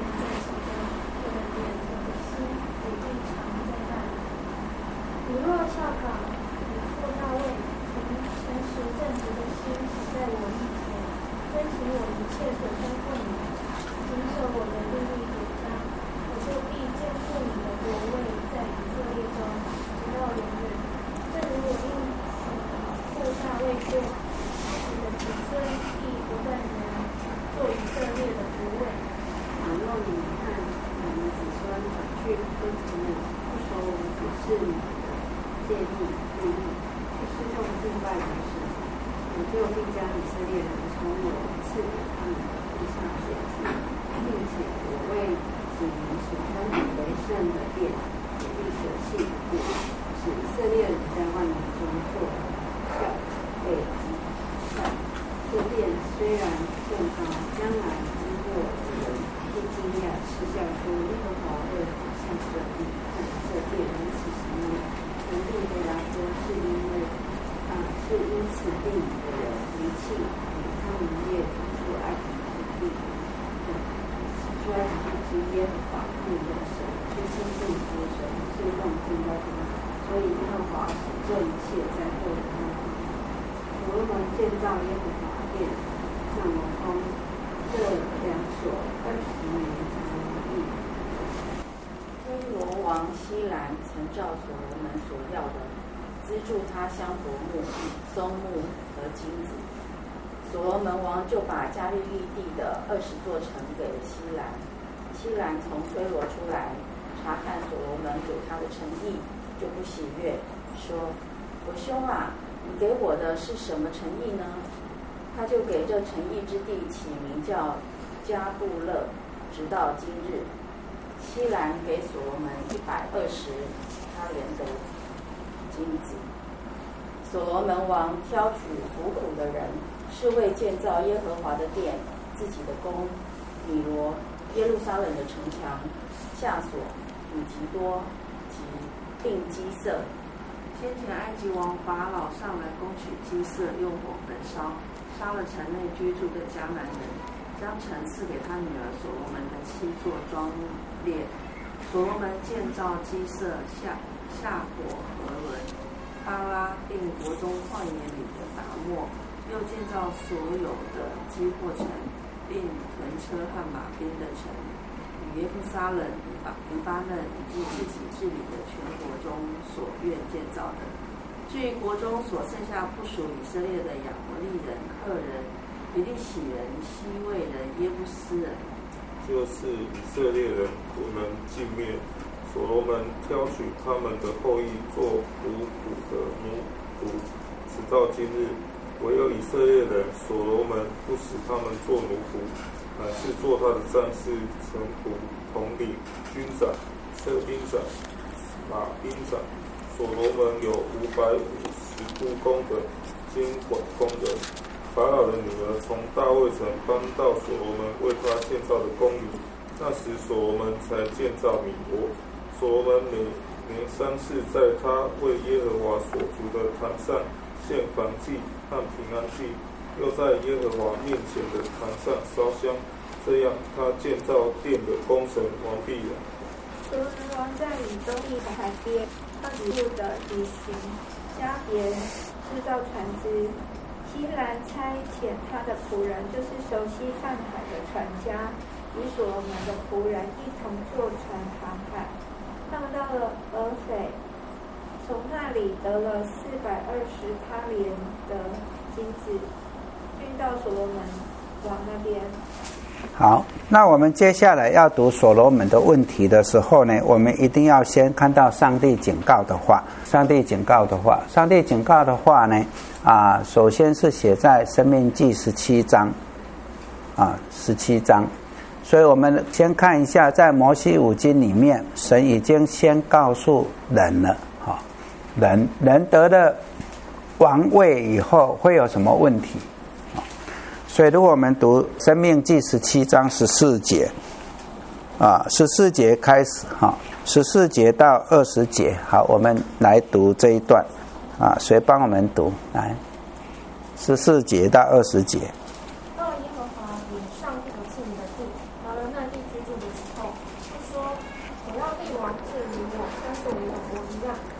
效法你父大卫凭诚实正直的心在我面前，遵行我一切所吩咐你的，谨守我的律例典章，我就必坚固你的国位在以色列中，直到永远。正如我应许父大卫说，你的子孙必不断人做以色列的国位。 倘若你和你的子孙转去跟从你，不守我们指示你的诫命律例，去侍奉敬拜的神，我就必将以色列人从我赐给他们的地上剪除，并且我为子民所分别为圣的殿，也必舍弃不顾，使以色列人在万民中做效被击败。这殿虽然更高，将来经过的人必惊讶嗤笑说：耶和华为何向设立看这殿如此行呢？神必回答说：是因为啊，是因此地的人离弃与他们列祖出埃及之地，出埃及之耶和华他们的神，去亲近他的神，侍奉敬拜他，所以耶和华使这一切在后的他们。所罗门建造耶和华殿，那么空这两所二十年才完毕。 菲罗王希兰曾照所罗门所要的，资助他香柏木、松木和金子。所罗门王就把加利利地的二十座城给希兰。希兰从推罗出来，查看所罗门给他的诚意，就不喜悦，说：我兄啊，你给我的是什么诚意呢？他就给这诚意之地起名叫加布勒，直到今日。希兰给所罗门一百二十他连的金子。所罗门王挑取服苦的人，是为建造耶和华的殿、自己的宫、米罗、耶路撒冷的城墙、夏所、以吉多及并基色。 先前埃及王法老上来攻取基色，用火焚烧，杀了城内居住的迦南人，将城赐给他女儿所罗门的七座庄列。所罗门建造基色、夏夏火和伦、巴拉，并国中旷野里的达莫，又建造所有的基货城，并屯车和马兵的城，与耶路撒冷、黎巴嫩以及自己治理的全国中所愿建造的。至于国中所剩下不属以色列的亚摩利人、赫人、比利洗人、西魏人、耶布斯人， 就是以色列人不能尽灭。所罗门挑取他们的后裔做仆仆的奴仆，直到今日。唯有以色列人所罗门不使他们做奴仆，乃是做他的战士、臣仆、统领、军长、车兵长、马兵长。所罗门有五百五十部宫的监管宫人。法老的女儿从大卫城搬到所罗门为他建造的宫里，那时所罗门才建造米罗。所罗门每年三次在他为耶和华所筑的坛上献燔祭和平安祭，又在耶和华面前的坛上烧香，这样他建造殿的工程完毕了。 所罗门王在以东地的海边，二十路的旅行，加别制造船只。希兰差遣他的仆人，就是熟悉泛海的船家，与所罗门的仆人一同坐船航海。他们到了俄斐，从那里得了四百二十他连的金子，运到所罗门王那边。 好，那我们接下来要读所罗门的问题的时候呢，我们一定要先看到上帝警告的话。上帝警告的话，上帝警告的话呢，啊，首先是写在《申命记》十七章，啊，十七章。所以我们先看一下，在摩西五经里面，神已经先告诉人了，哈，人人得了王位以后会有什么问题？所以如果我们读《申命记》十七章十四节，啊，十四节开始，哈，十四节到二十节，好，我们来读这一段，啊，谁帮我们读？来，十四节到二十节。 到了耶和华你上帝所赐你的地，到了那地居住的时候，就说：我要立王治理我，跟属我的国一样。你走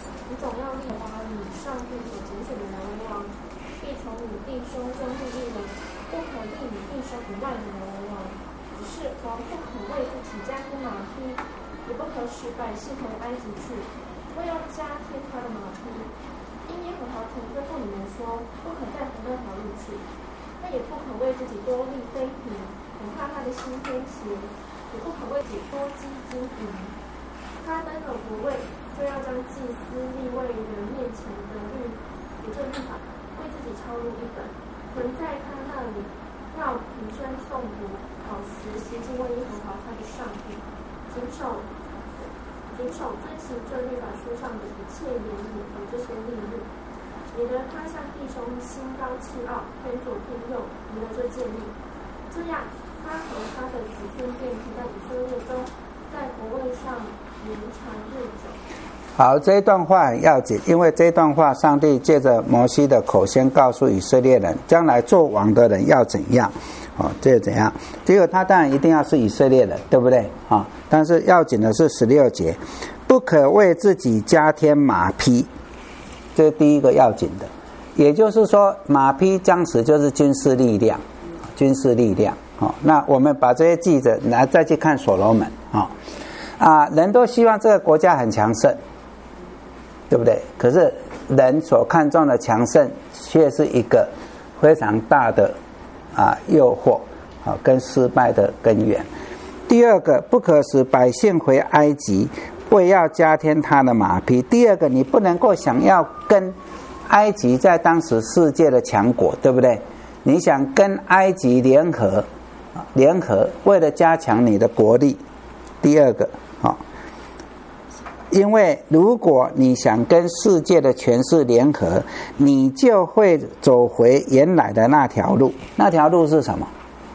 总要立华以上帝所拣选的人为王，必从你弟兄中立一人，不可立你弟兄以外的人为王。只是王不可为自己加添马匹，也不可使百姓回埃及去，为要加添他的马匹。因耶和华曾吩咐你们说，不可再从那条路去。那也不可为自己多立妃嫔，恐怕他的心偏邪；也不可为自己多积金银。他登了国位，就要将祭司立位人面前的律不正律法，为自己抄录一本，存在他那里，要平生诵读，好学习敬畏耶和华他的上帝，谨守谨守遵行这律法书上的一切言语和这些例律。免得他向弟兄心高气傲，偏左偏右，离了这诫命。这样，他和他的子孙便停在以色列中，在国位上延长日久。 好，这一段话很要紧，因为这一段话，上帝借着摩西的口先告诉以色列人，将来做王的人要怎样，哦，这个怎样？结果他当然一定要是以色列人，对不对？啊、哦，但是要紧的是十六节，不可为自己加添马匹。这是第一个要紧的，也就是说，马匹当时就是军事力量，军事力量。好、哦，那我们把这些记着，来再去看所罗门啊、哦、啊，人都希望这个国家很强盛，对不对？可是人所看重的强盛，却是一个非常大的啊诱惑啊，跟失败的根源。第二个，不可使百姓回埃及，为要加添他的马匹。第二个，你不能够想要跟埃及在当时世界的强国，对不对？你想跟埃及联合，联合为了加强你的国力。第二个，好，因为如果你想跟世界的权势联合，你就会走回原来的那条路。那条路是什么？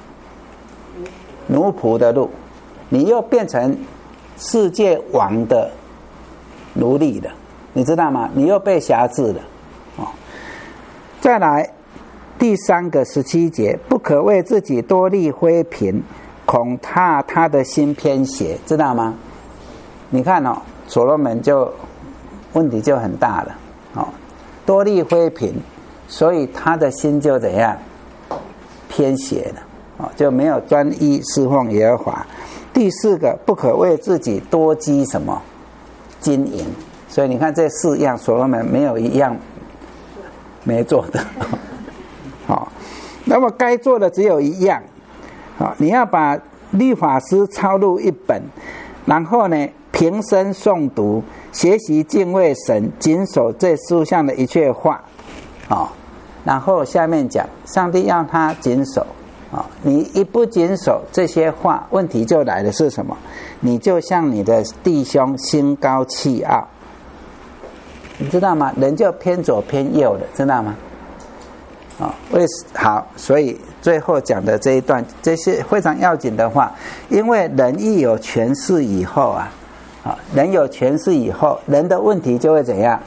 奴仆的路。你又变成世界王的奴隶了，你知道吗？你又被辖制了。哦，再来第三个十七节，不可为自己多立妃嫔，恐怕他的心偏邪，知道吗？你看哦，所罗门就问题就很大了。哦，多立妃嫔，所以他的心就怎样偏邪了。哦，就没有专一侍奉耶和华。第四个，不可为自己多积什么金银。所以你看这四样，所罗门没有一样没做的。好，那么该做的只有一样。好，你要把律法书抄录一本，然后呢，平生诵读，学习敬畏神，谨守这书上的一切话。好，然后下面讲，上帝要他谨守。哦，你一不谨守这些话，问题就来的是什么？你就像你的弟兄心高气傲，你知道吗？人就偏左偏右的，知道吗？哦，为好，所以最后讲的这一段，这是非常要紧的话，因为人一有权势以后啊，啊、哦，人有权势以后，人的问题就会怎样？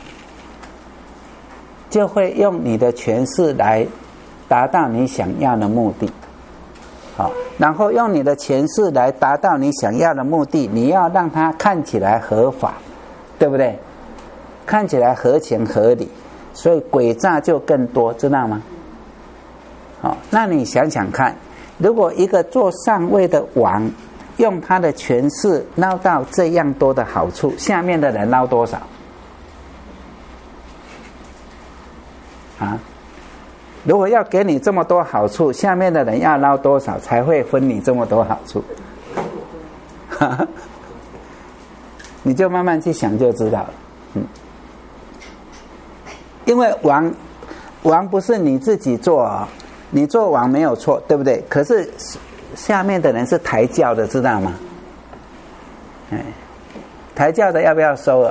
就会用你的权势来达到你想要的目的。好，然后用你的权势来达到你想要的目的，你要让它看起来合法，对不对？看起来合情合理，所以诡诈就更多，知道吗？好，那你想想看，如果一个做上位的王，用他的权势捞到这样多的好处，下面的人捞多少？啊？如果要给你这么多好处，下面的人要捞多少才会分你这么多好处？你就慢慢去想就知道了。嗯，因为王王不是你自己做哦，你做王没有错，对不对？可是下面的人是抬轿的，知道吗？哎，抬轿的要不要收啊？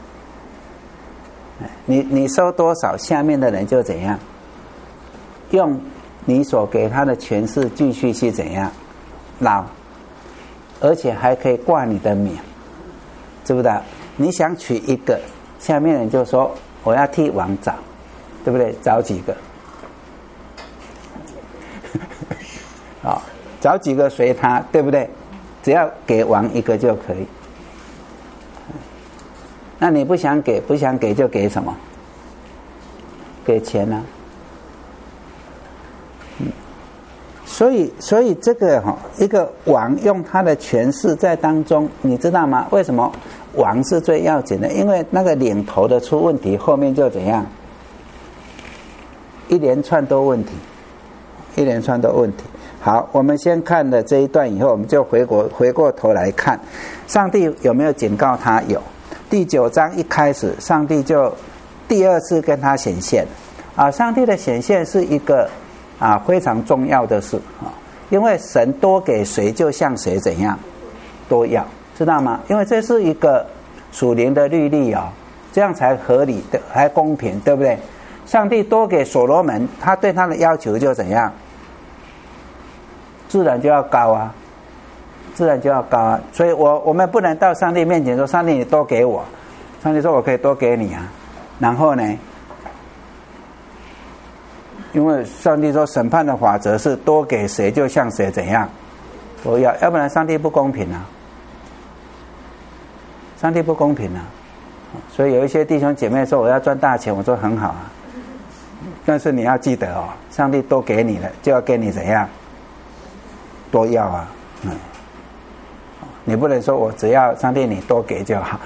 你你收多少，下面的人就怎样。用你所给他的权势继续去怎样捞，而且还可以挂你的名，知不知道？你想娶一个，下面人就说我要替王找，对不对？找几个，好，找几个随他，对不对？只要给王一个就可以。 那你不想给，不想给就给什么？给钱啊。嗯，所以所以这个哈、哦，一个王用他的权势在当中，你知道吗？为什么王是最要紧的？因为那个领头的出问题，后面就怎样？一连串都问题，一连串都问题。好，我们先看了这一段以后，我们就回过回过头来看，上帝有没有警告他？有。第九章一开始，上帝就第二次跟他显现啊。上帝的显现是一个啊非常重要的事啊，因为神多给谁，就向谁怎样多要，知道吗？因为这是一个属灵的律例哦，这样才合理的，还公平，对不对？上帝多给所罗门，他对他的要求就怎样？自然就要高啊，自然就要高啊。所以我我们不能到上帝面前说：“上帝，你多给我。”上帝说：“我可以多给你啊。”然后呢？因为上帝说审判的法则是多给谁就向谁怎样多要，要不然上帝不公平啊。上帝不公平啊。所以有一些弟兄姐妹说：“我要赚大钱。”我说：“很好啊。”但是你要记得哦，上帝多给你了，就要给你怎样？多要啊，嗯，你不能说我只要上帝你多给就好。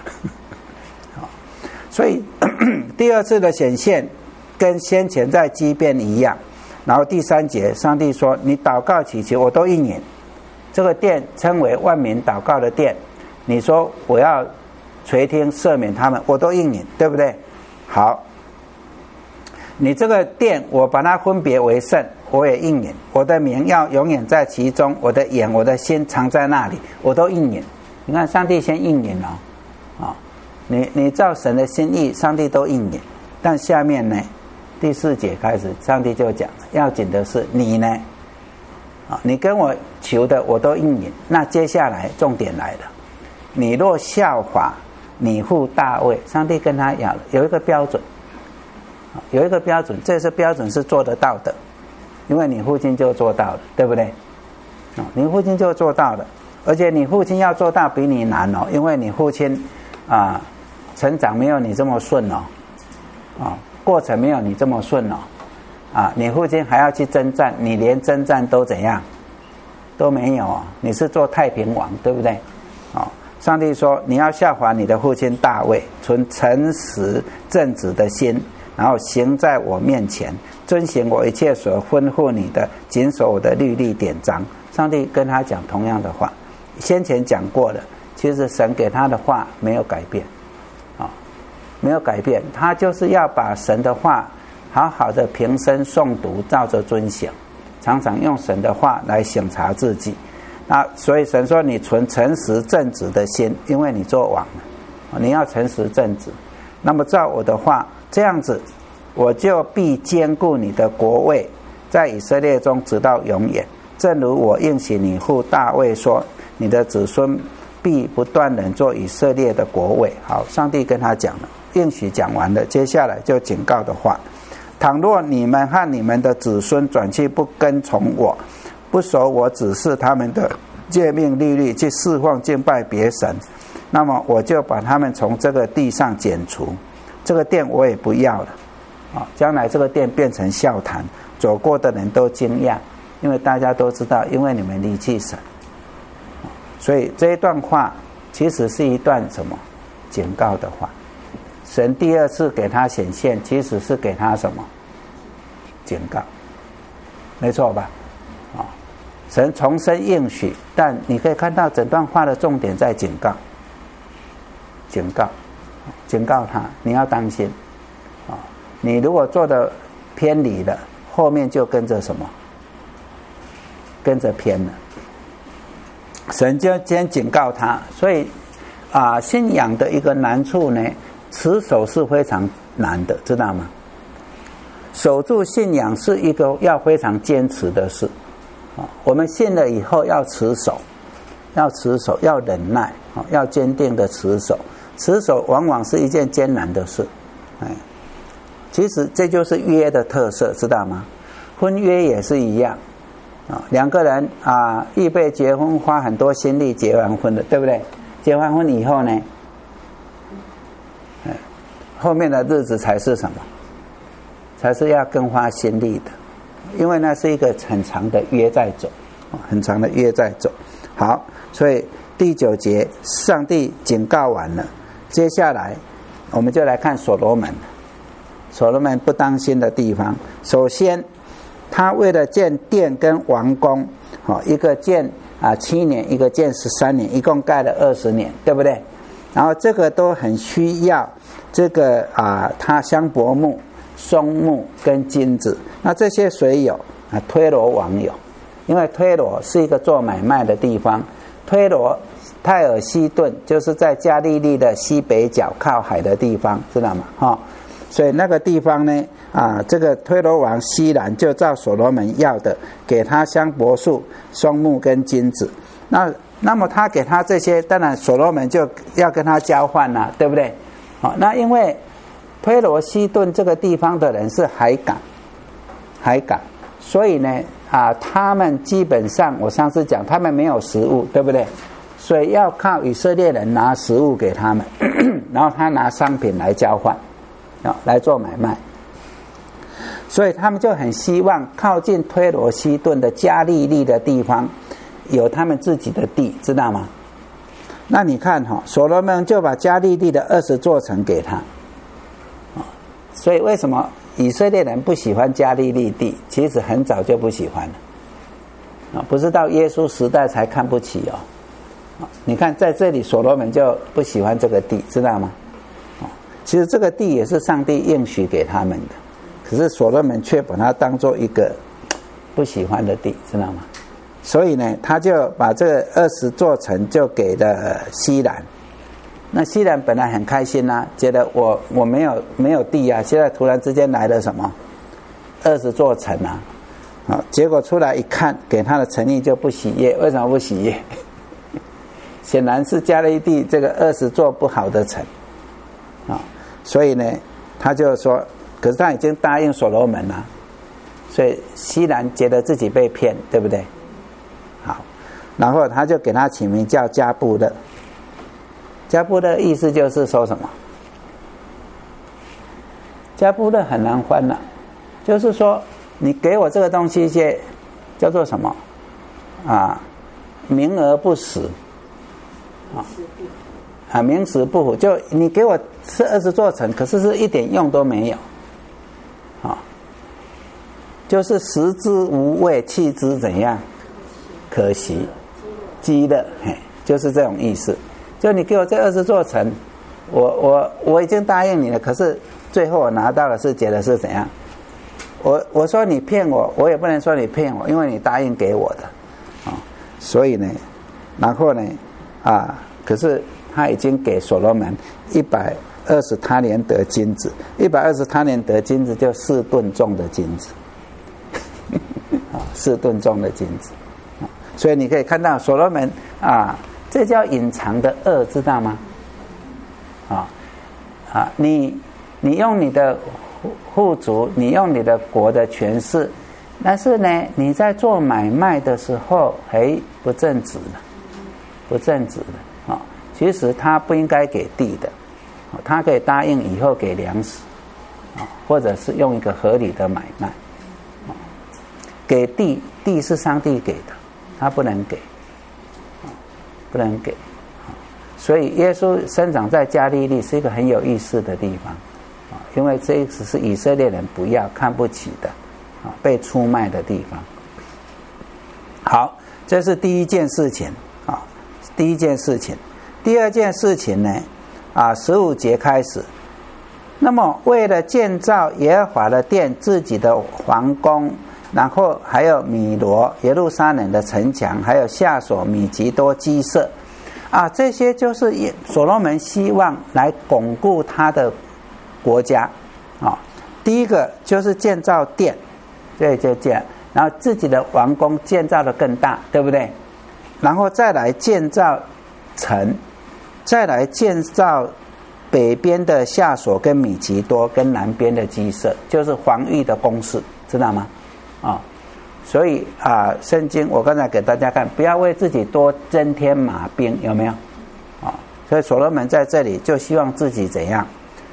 所以第二次的显现跟先前在基遍一样。然后第三节，上帝说：“你祷告祈求，我都应允。”这个殿称为万民祷告的殿。你说我要垂听赦免他们，我都应允，对不对？好。你这个殿，我把它分别为圣，我也应允。我的名要永远在其中，我的眼、我的心藏在那里，我都应允。你看，上帝先应允了，啊，你你照神的心意，上帝都应允。但下面呢，第四节开始，上帝就讲，要紧的是你呢，啊，你跟我求的，我都应允。那接下来重点来了，你若效法你父大卫，上帝跟他讲了，有一个标准。有一个标准，这是标准是做得到的，因为你父亲就做到了，对不对？哦，你父亲就做到了，而且你父亲要做到比你难哦，因为你父亲啊，成长没有你这么顺哦，啊，过程没有你这么顺哦，啊，你父亲还要去征战，你连征战都怎样都没有哦，你是做太平王，对不对？哦，上帝说你要效法你的父亲大卫，存诚实正直的心。然后行在我面前，遵行我一切所吩咐你的，谨守我的律例典章。上帝跟他讲同样的话，先前讲过了。其实神给他的话没有改变，啊、哦，没有改变。他就是要把神的话好好的平生诵读，照着遵行，常常用神的话来省察自己。那所以神说你存诚实正直的心，因为你做王了，你要诚实正直。那么照我的话。这样子，我就必坚固你的国位，在以色列中直到永远。正如我应许你父大卫说，你的子孙必不断人做以色列的国位。好，上帝跟他讲了，应许讲完了，接下来就警告的话：倘若你们和你们的子孙转去不跟从我，不守我指示他们的诫命律例，去侍奉敬拜别神，那么我就把他们从这个地上剪除。这个殿我也不要了，啊，将来这个殿变成笑谈，走过的人都惊讶，因为大家都知道，因为你们离弃神，所以这一段话其实是一段什么警告的话。神第二次给他显现，其实是给他什么警告，没错吧？啊，神重申应许，但你可以看到整段话的重点在警告，警告。警告他，你要当心啊！你如果做的偏离了，后面就跟着什么？跟着偏了。神就先警告他，所以啊，信仰的一个难处呢，持守是非常难的，知道吗？守住信仰是一个要非常坚持的事啊。我们信了以后要持守，要持守，要忍耐啊，要坚定的持守。持守往往是一件艰难的事，哎，其实这就是约的特色，知道吗？婚约也是一样啊，两个人啊预备结婚，花很多心力结完婚的，对不对？结完婚以后呢， 后面的日子才是什么？才是要更花心力的，因为那是一个很长的约在走，很长的约在走。好，所以第九节上帝警告完了，接下来我们就来看所罗门。所罗门不当心的地方，首先他为了建殿跟王宫，一个建啊七年，一个建十三年，一共盖了二十年，对不对？然后这个都很需要这个啊他香柏木、松木跟金子。那这些谁有啊？推罗王有，因为推罗是一个做买卖的地方。推罗泰尔西顿就是在加利利的西北角靠海的地方，知道吗？哈、哦，所以那个地方呢，啊，这个推罗王西然就照所罗门要的，给他香柏树、松木跟金子。那那么他给他这些，当然所罗门就要跟他交换啦、啊，对不对？好、哦，那因为推罗西顿这个地方的人是海港，海港，所以呢，啊，他们基本上我上次讲，他们没有食物，对不对？所以要靠以色列人拿食物给他们，然后他拿商品来交换，啊，来做买卖。所以他们就很希望靠近推罗西顿的加利利的地方有他们自己的地，知道吗？那你看哈、哦，所罗门就把加利利的二十座城给他。所以为什么以色列人不喜欢加利利地？其实很早就不喜欢了，啊，不是到耶稣时代才看不起哦。你看在这里所罗门就不喜欢这个地，知道吗？其实这个地也是上帝应许给他们的，可是所罗门却把它当作一个不喜欢的地，知道吗？所以呢，他就把这个二十座城就给了西然。那西然本来很开心啊，觉得我我没有没有地啊，现在突然之间来了什么二十座城啊，啊，结果出来一看，给他的诚意就不喜悦。为什么不喜悦？显然是加利利这个二十座不好的城啊，所以呢，他就说，可是他已经答应所罗门了，所以西然觉得自己被骗，对不对？好，然后他就给他起名叫加布勒。加布勒意思就是说什么？加布勒很难翻了、啊，就是说你给我这个东西些叫做什么啊？名而不实啊，啊，名实不符。就你给我是二十座城，可是是一点用都没有，啊，就是食之无味，弃之怎样？可惜，饥了，嘿，就是这种意思。就你给我这二十座城，我我我已经答应你了，可是最后我拿到的是觉得是怎样？我我说你骗我，我也不能说你骗我，因为你答应给我的，啊、哦，所以呢，然后呢，啊，可是他已经给所罗门一百二十他连得金子，一百二十他连得金子就四吨重的金子，啊，四吨重的金子，啊，所以你可以看到所罗门啊。这叫隐藏的恶，知道吗？啊啊，你你用你的户族，你用你的国的权势，但是呢，你在做买卖的时候，哎，不正直的，不正直的啊。其实他不应该给地的，他可以答应以后给粮食啊，或者是用一个合理的买卖。给地，地是上帝给的，他不能给。不能给，所以耶稣生长在加利利是一个很有意思的地方，因为这只是以色列人不要看不起的，被出卖的地方。好，这是第一件事情啊，第一件事情。第二件事情呢，啊，十五节开始。那么为了建造耶和华的殿，自己的皇宫。然后还有米罗耶路撒冷的城墙，还有下所米吉多基色，啊，这些就是所罗门希望来巩固他的国家啊。第一个就是建造殿，对，就这样，然后自己的王宫建造的更大，对不对？然后再来建造城，再来建造北边的下所跟米吉多，跟南边的基色，就是防御的工事，知道吗？啊、哦，所以啊，圣经我刚才给大家看，不要为自己多增添马兵，有没有？啊、哦，所以所罗门在这里就希望自己怎样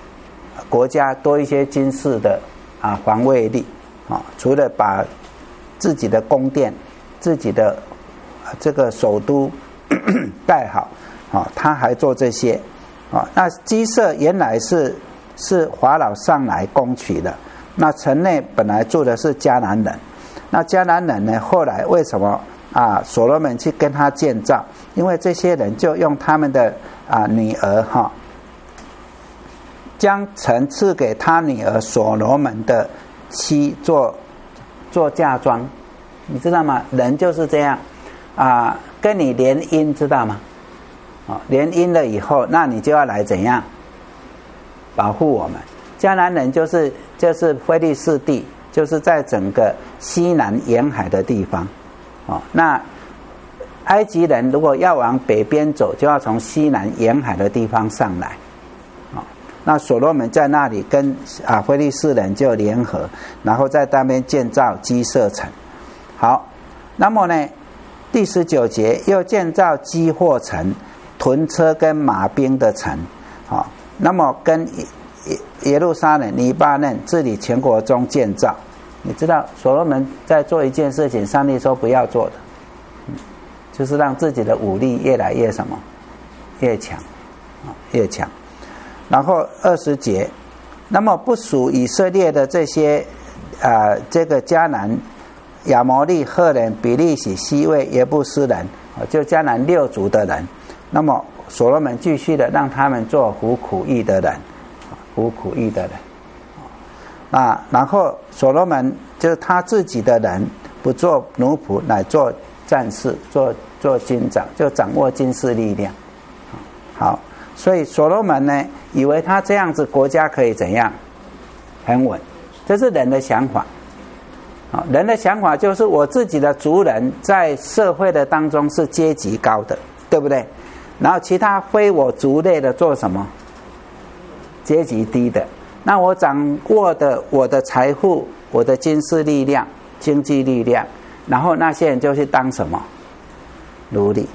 国家多一些军事的啊防卫力啊，除了把自己的宫殿、自己的这个首都盖好啊，他还做这些啊。那鸡舍原来是是法老上来攻取的，那城内本来住的是迦南人，那迦南人呢，后来为什么啊所罗门去跟他建造？因为这些人就用他们的啊女儿哈。啊将城赐给他女儿所罗门的妻做做嫁妆，你知道吗？人就是这样啊，跟你联姻，知道吗？啊，联姻了以后，那你就要来怎样保护我们？迦南人就是就是非利士地，就是在整个西南沿海的地方啊。那埃及人如果要往北边走，就要从西南沿海的地方上来。那所罗门在那里跟啊非利士人就联合，然后在那边建造基色城。好，那么呢，第十九节又建造基货城、屯车跟马兵的城。好，那么跟耶路撒冷、黎巴嫩治理全国中建造。你知道所罗门在做一件事情，上帝说不要做的，嗯，就是让自己的武力越来越什么，越强，啊，越强。然后二十节，那么不属以色列的这些啊、呃，这个迦南、亚摩利、赫人、比利洗、西魏、耶布斯人，就迦南六族的人，那么所罗门继续的让他们做服苦役的人，服苦役的人。啊，然后所罗门就是他自己的人，不做奴仆，乃做战士，做做军长，就掌握军事力量。好。所以所罗门呢，以为他这样子国家可以怎样很稳，这是人的想法。啊，人的想法就是我自己的族人在社会的当中是阶级高的，对不对？然后其他非我族类的做什么？阶级低的。那我掌握的我的财富、我的军事力量、经济力量，然后那些人就去当什么？奴隶。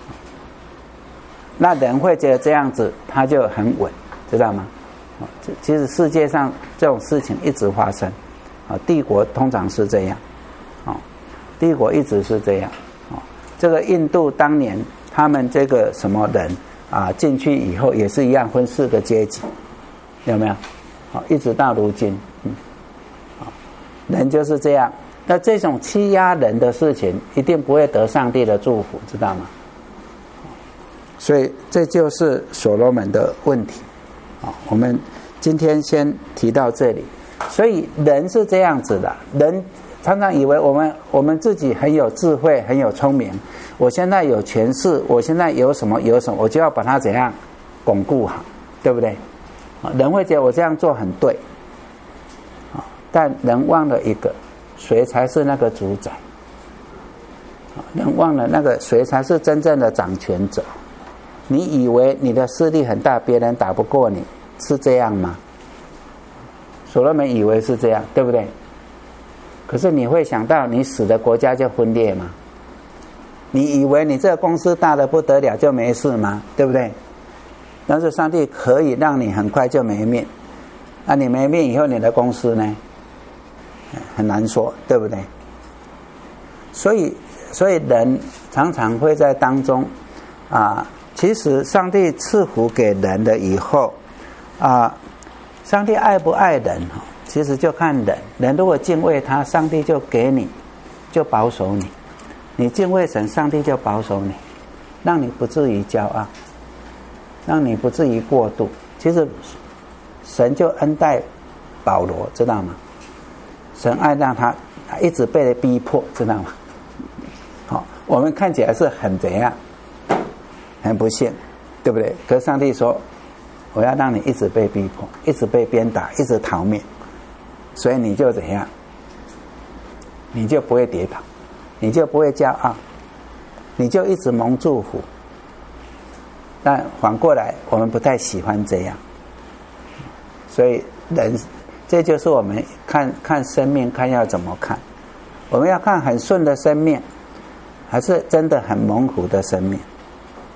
那人会觉得这样子他就很稳，知道吗？其实世界上这种事情一直发生，帝国通常是这样，帝国一直是这样。这个印度当年他们这个什么人啊进去以后也是一样分四个阶级，有没有？一直到如今，嗯，人就是这样。那这种欺压人的事情一定不会得上帝的祝福，知道吗？所以这就是所罗门的问题啊。我们今天先提到这里。所以人是这样子的，人常常以为我们我们自己很有智慧，很有聪明，我现在有权势，我现在有什么有什么，我就要把它怎样巩固好，对不对？人会觉得我这样做很对，但人忘了一个，谁才是那个主宰？人忘了那个谁才是真正的掌权者？你以为你的势力很大，别人打不过你，是这样吗？所罗门以为是这样，对不对？可是你会想到你死的国家就分裂吗？你以为你这个公司大得不得了就没事吗？对不对？但是上帝可以让你很快就没命，那你没命以后你的公司呢？很难说，对不对？所以所以人常常会在当中啊，其实上帝赐福给人了以后啊，上帝爱不爱人其实就看人，人如果敬畏他，上帝就给你，就保守你；你敬畏神，上帝就保守你，让你不至于骄傲，让你不至于过度。其实神就恩待保罗，知道吗？神爱让他一直被逼迫，知道吗？好，我们看起来是很怎样，很不幸，对不对？可是上帝说，我要让你一直被逼迫，一直被鞭打，一直逃命，所以你就怎样？你就不会跌倒，你就不会骄傲，你就一直蒙祝福。但反过来，我们不太喜欢这样，所以人，这就是我们看看生命，看要怎么看。我们要看很顺的生命，还是真的很蒙福的生命？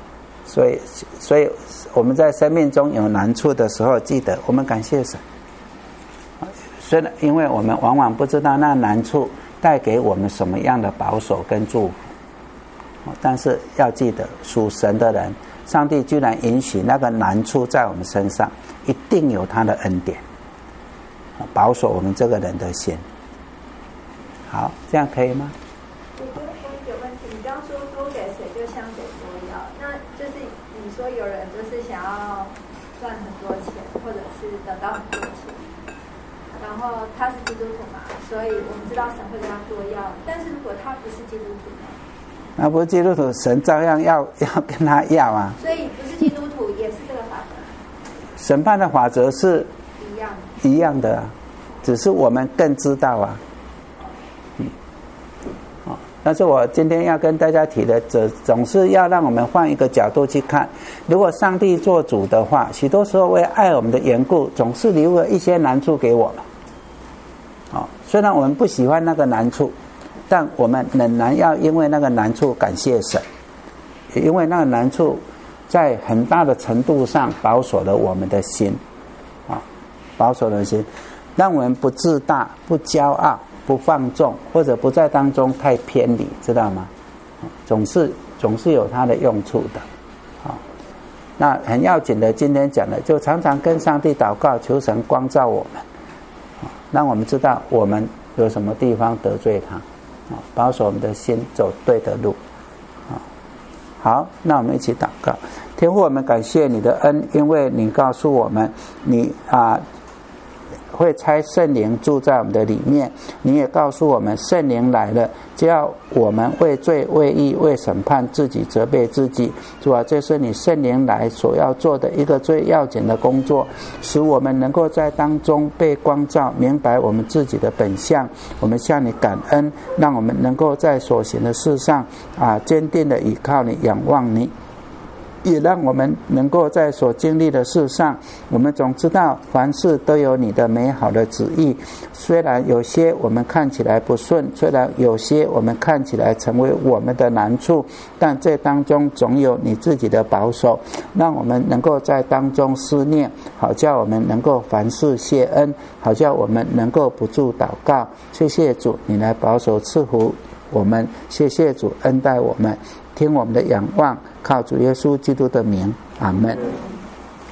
所以，所以我们在生命中有难处的时候，记得我们感谢神。虽然因为我们往往不知道那难处带给我们什么样的保守跟祝福，但是要记得，属神的人，上帝居然允许那个难处在我们身上，一定有他的恩典，保守我们这个人的心。好，这样可以吗？ 我觉得我有一个问题，你刚刚说多给谁就相谁多要，那就是你说有人就是想要赚很多钱，或者是得到很多钱，然后他是基督徒嘛，所以我们知道神会跟他多要，但是如果他不是基督徒呢？ 那不是基督徒，神照样要要跟他要啊。 所以不是基督徒也是这个法则。 审判的法则是一样一样的啊，只是我们更知道啊。嗯，好，但是我今天要跟大家提的，总总是要让我们换一个角度去看。如果上帝做主的话，许多时候为爱我们的缘故，总是留了一些难处给我们。好，虽然我们不喜欢那个难处，但我们仍然要因为那个难处感谢神，也因为那个难处在很大的程度上保守了我们的心，啊，保守了心，让我们不自大、不骄傲、不放纵，或者不在当中太偏离，知道吗？总是总是有它的用处的，啊，那很要紧的，今天讲的，就常常跟上帝祷告，求神光照我们，啊，让我们知道我们有什么地方得罪他。保守我们的心走对的路。好，那我们一起祷告。天父，我们感谢你的恩，因为你告诉我们，你啊会差圣灵住在我们的里面，你也告诉我们，圣灵来了，只要我们为罪、为义、为审判自己，责备自己。主啊，这是你圣灵来所要做的一个最要紧的工作，使我们能够在当中被光照，明白我们自己的本相。我们向你感恩，让我们能够在所行的事上啊，坚定的依靠你，仰望你。也让我们能够在所经历的事上，我们总知道凡事都有你的美好的旨意。虽然有些我们看起来不顺，虽然有些我们看起来成为我们的难处，但这当中总有你自己的保守，让我们能够在当中思念，好叫我们能够凡事谢恩，好叫我们能够不住祷告。谢谢主，你来保守赐福我们，谢谢主恩待我们，听我们的仰望，靠主耶稣基督的名，阿们。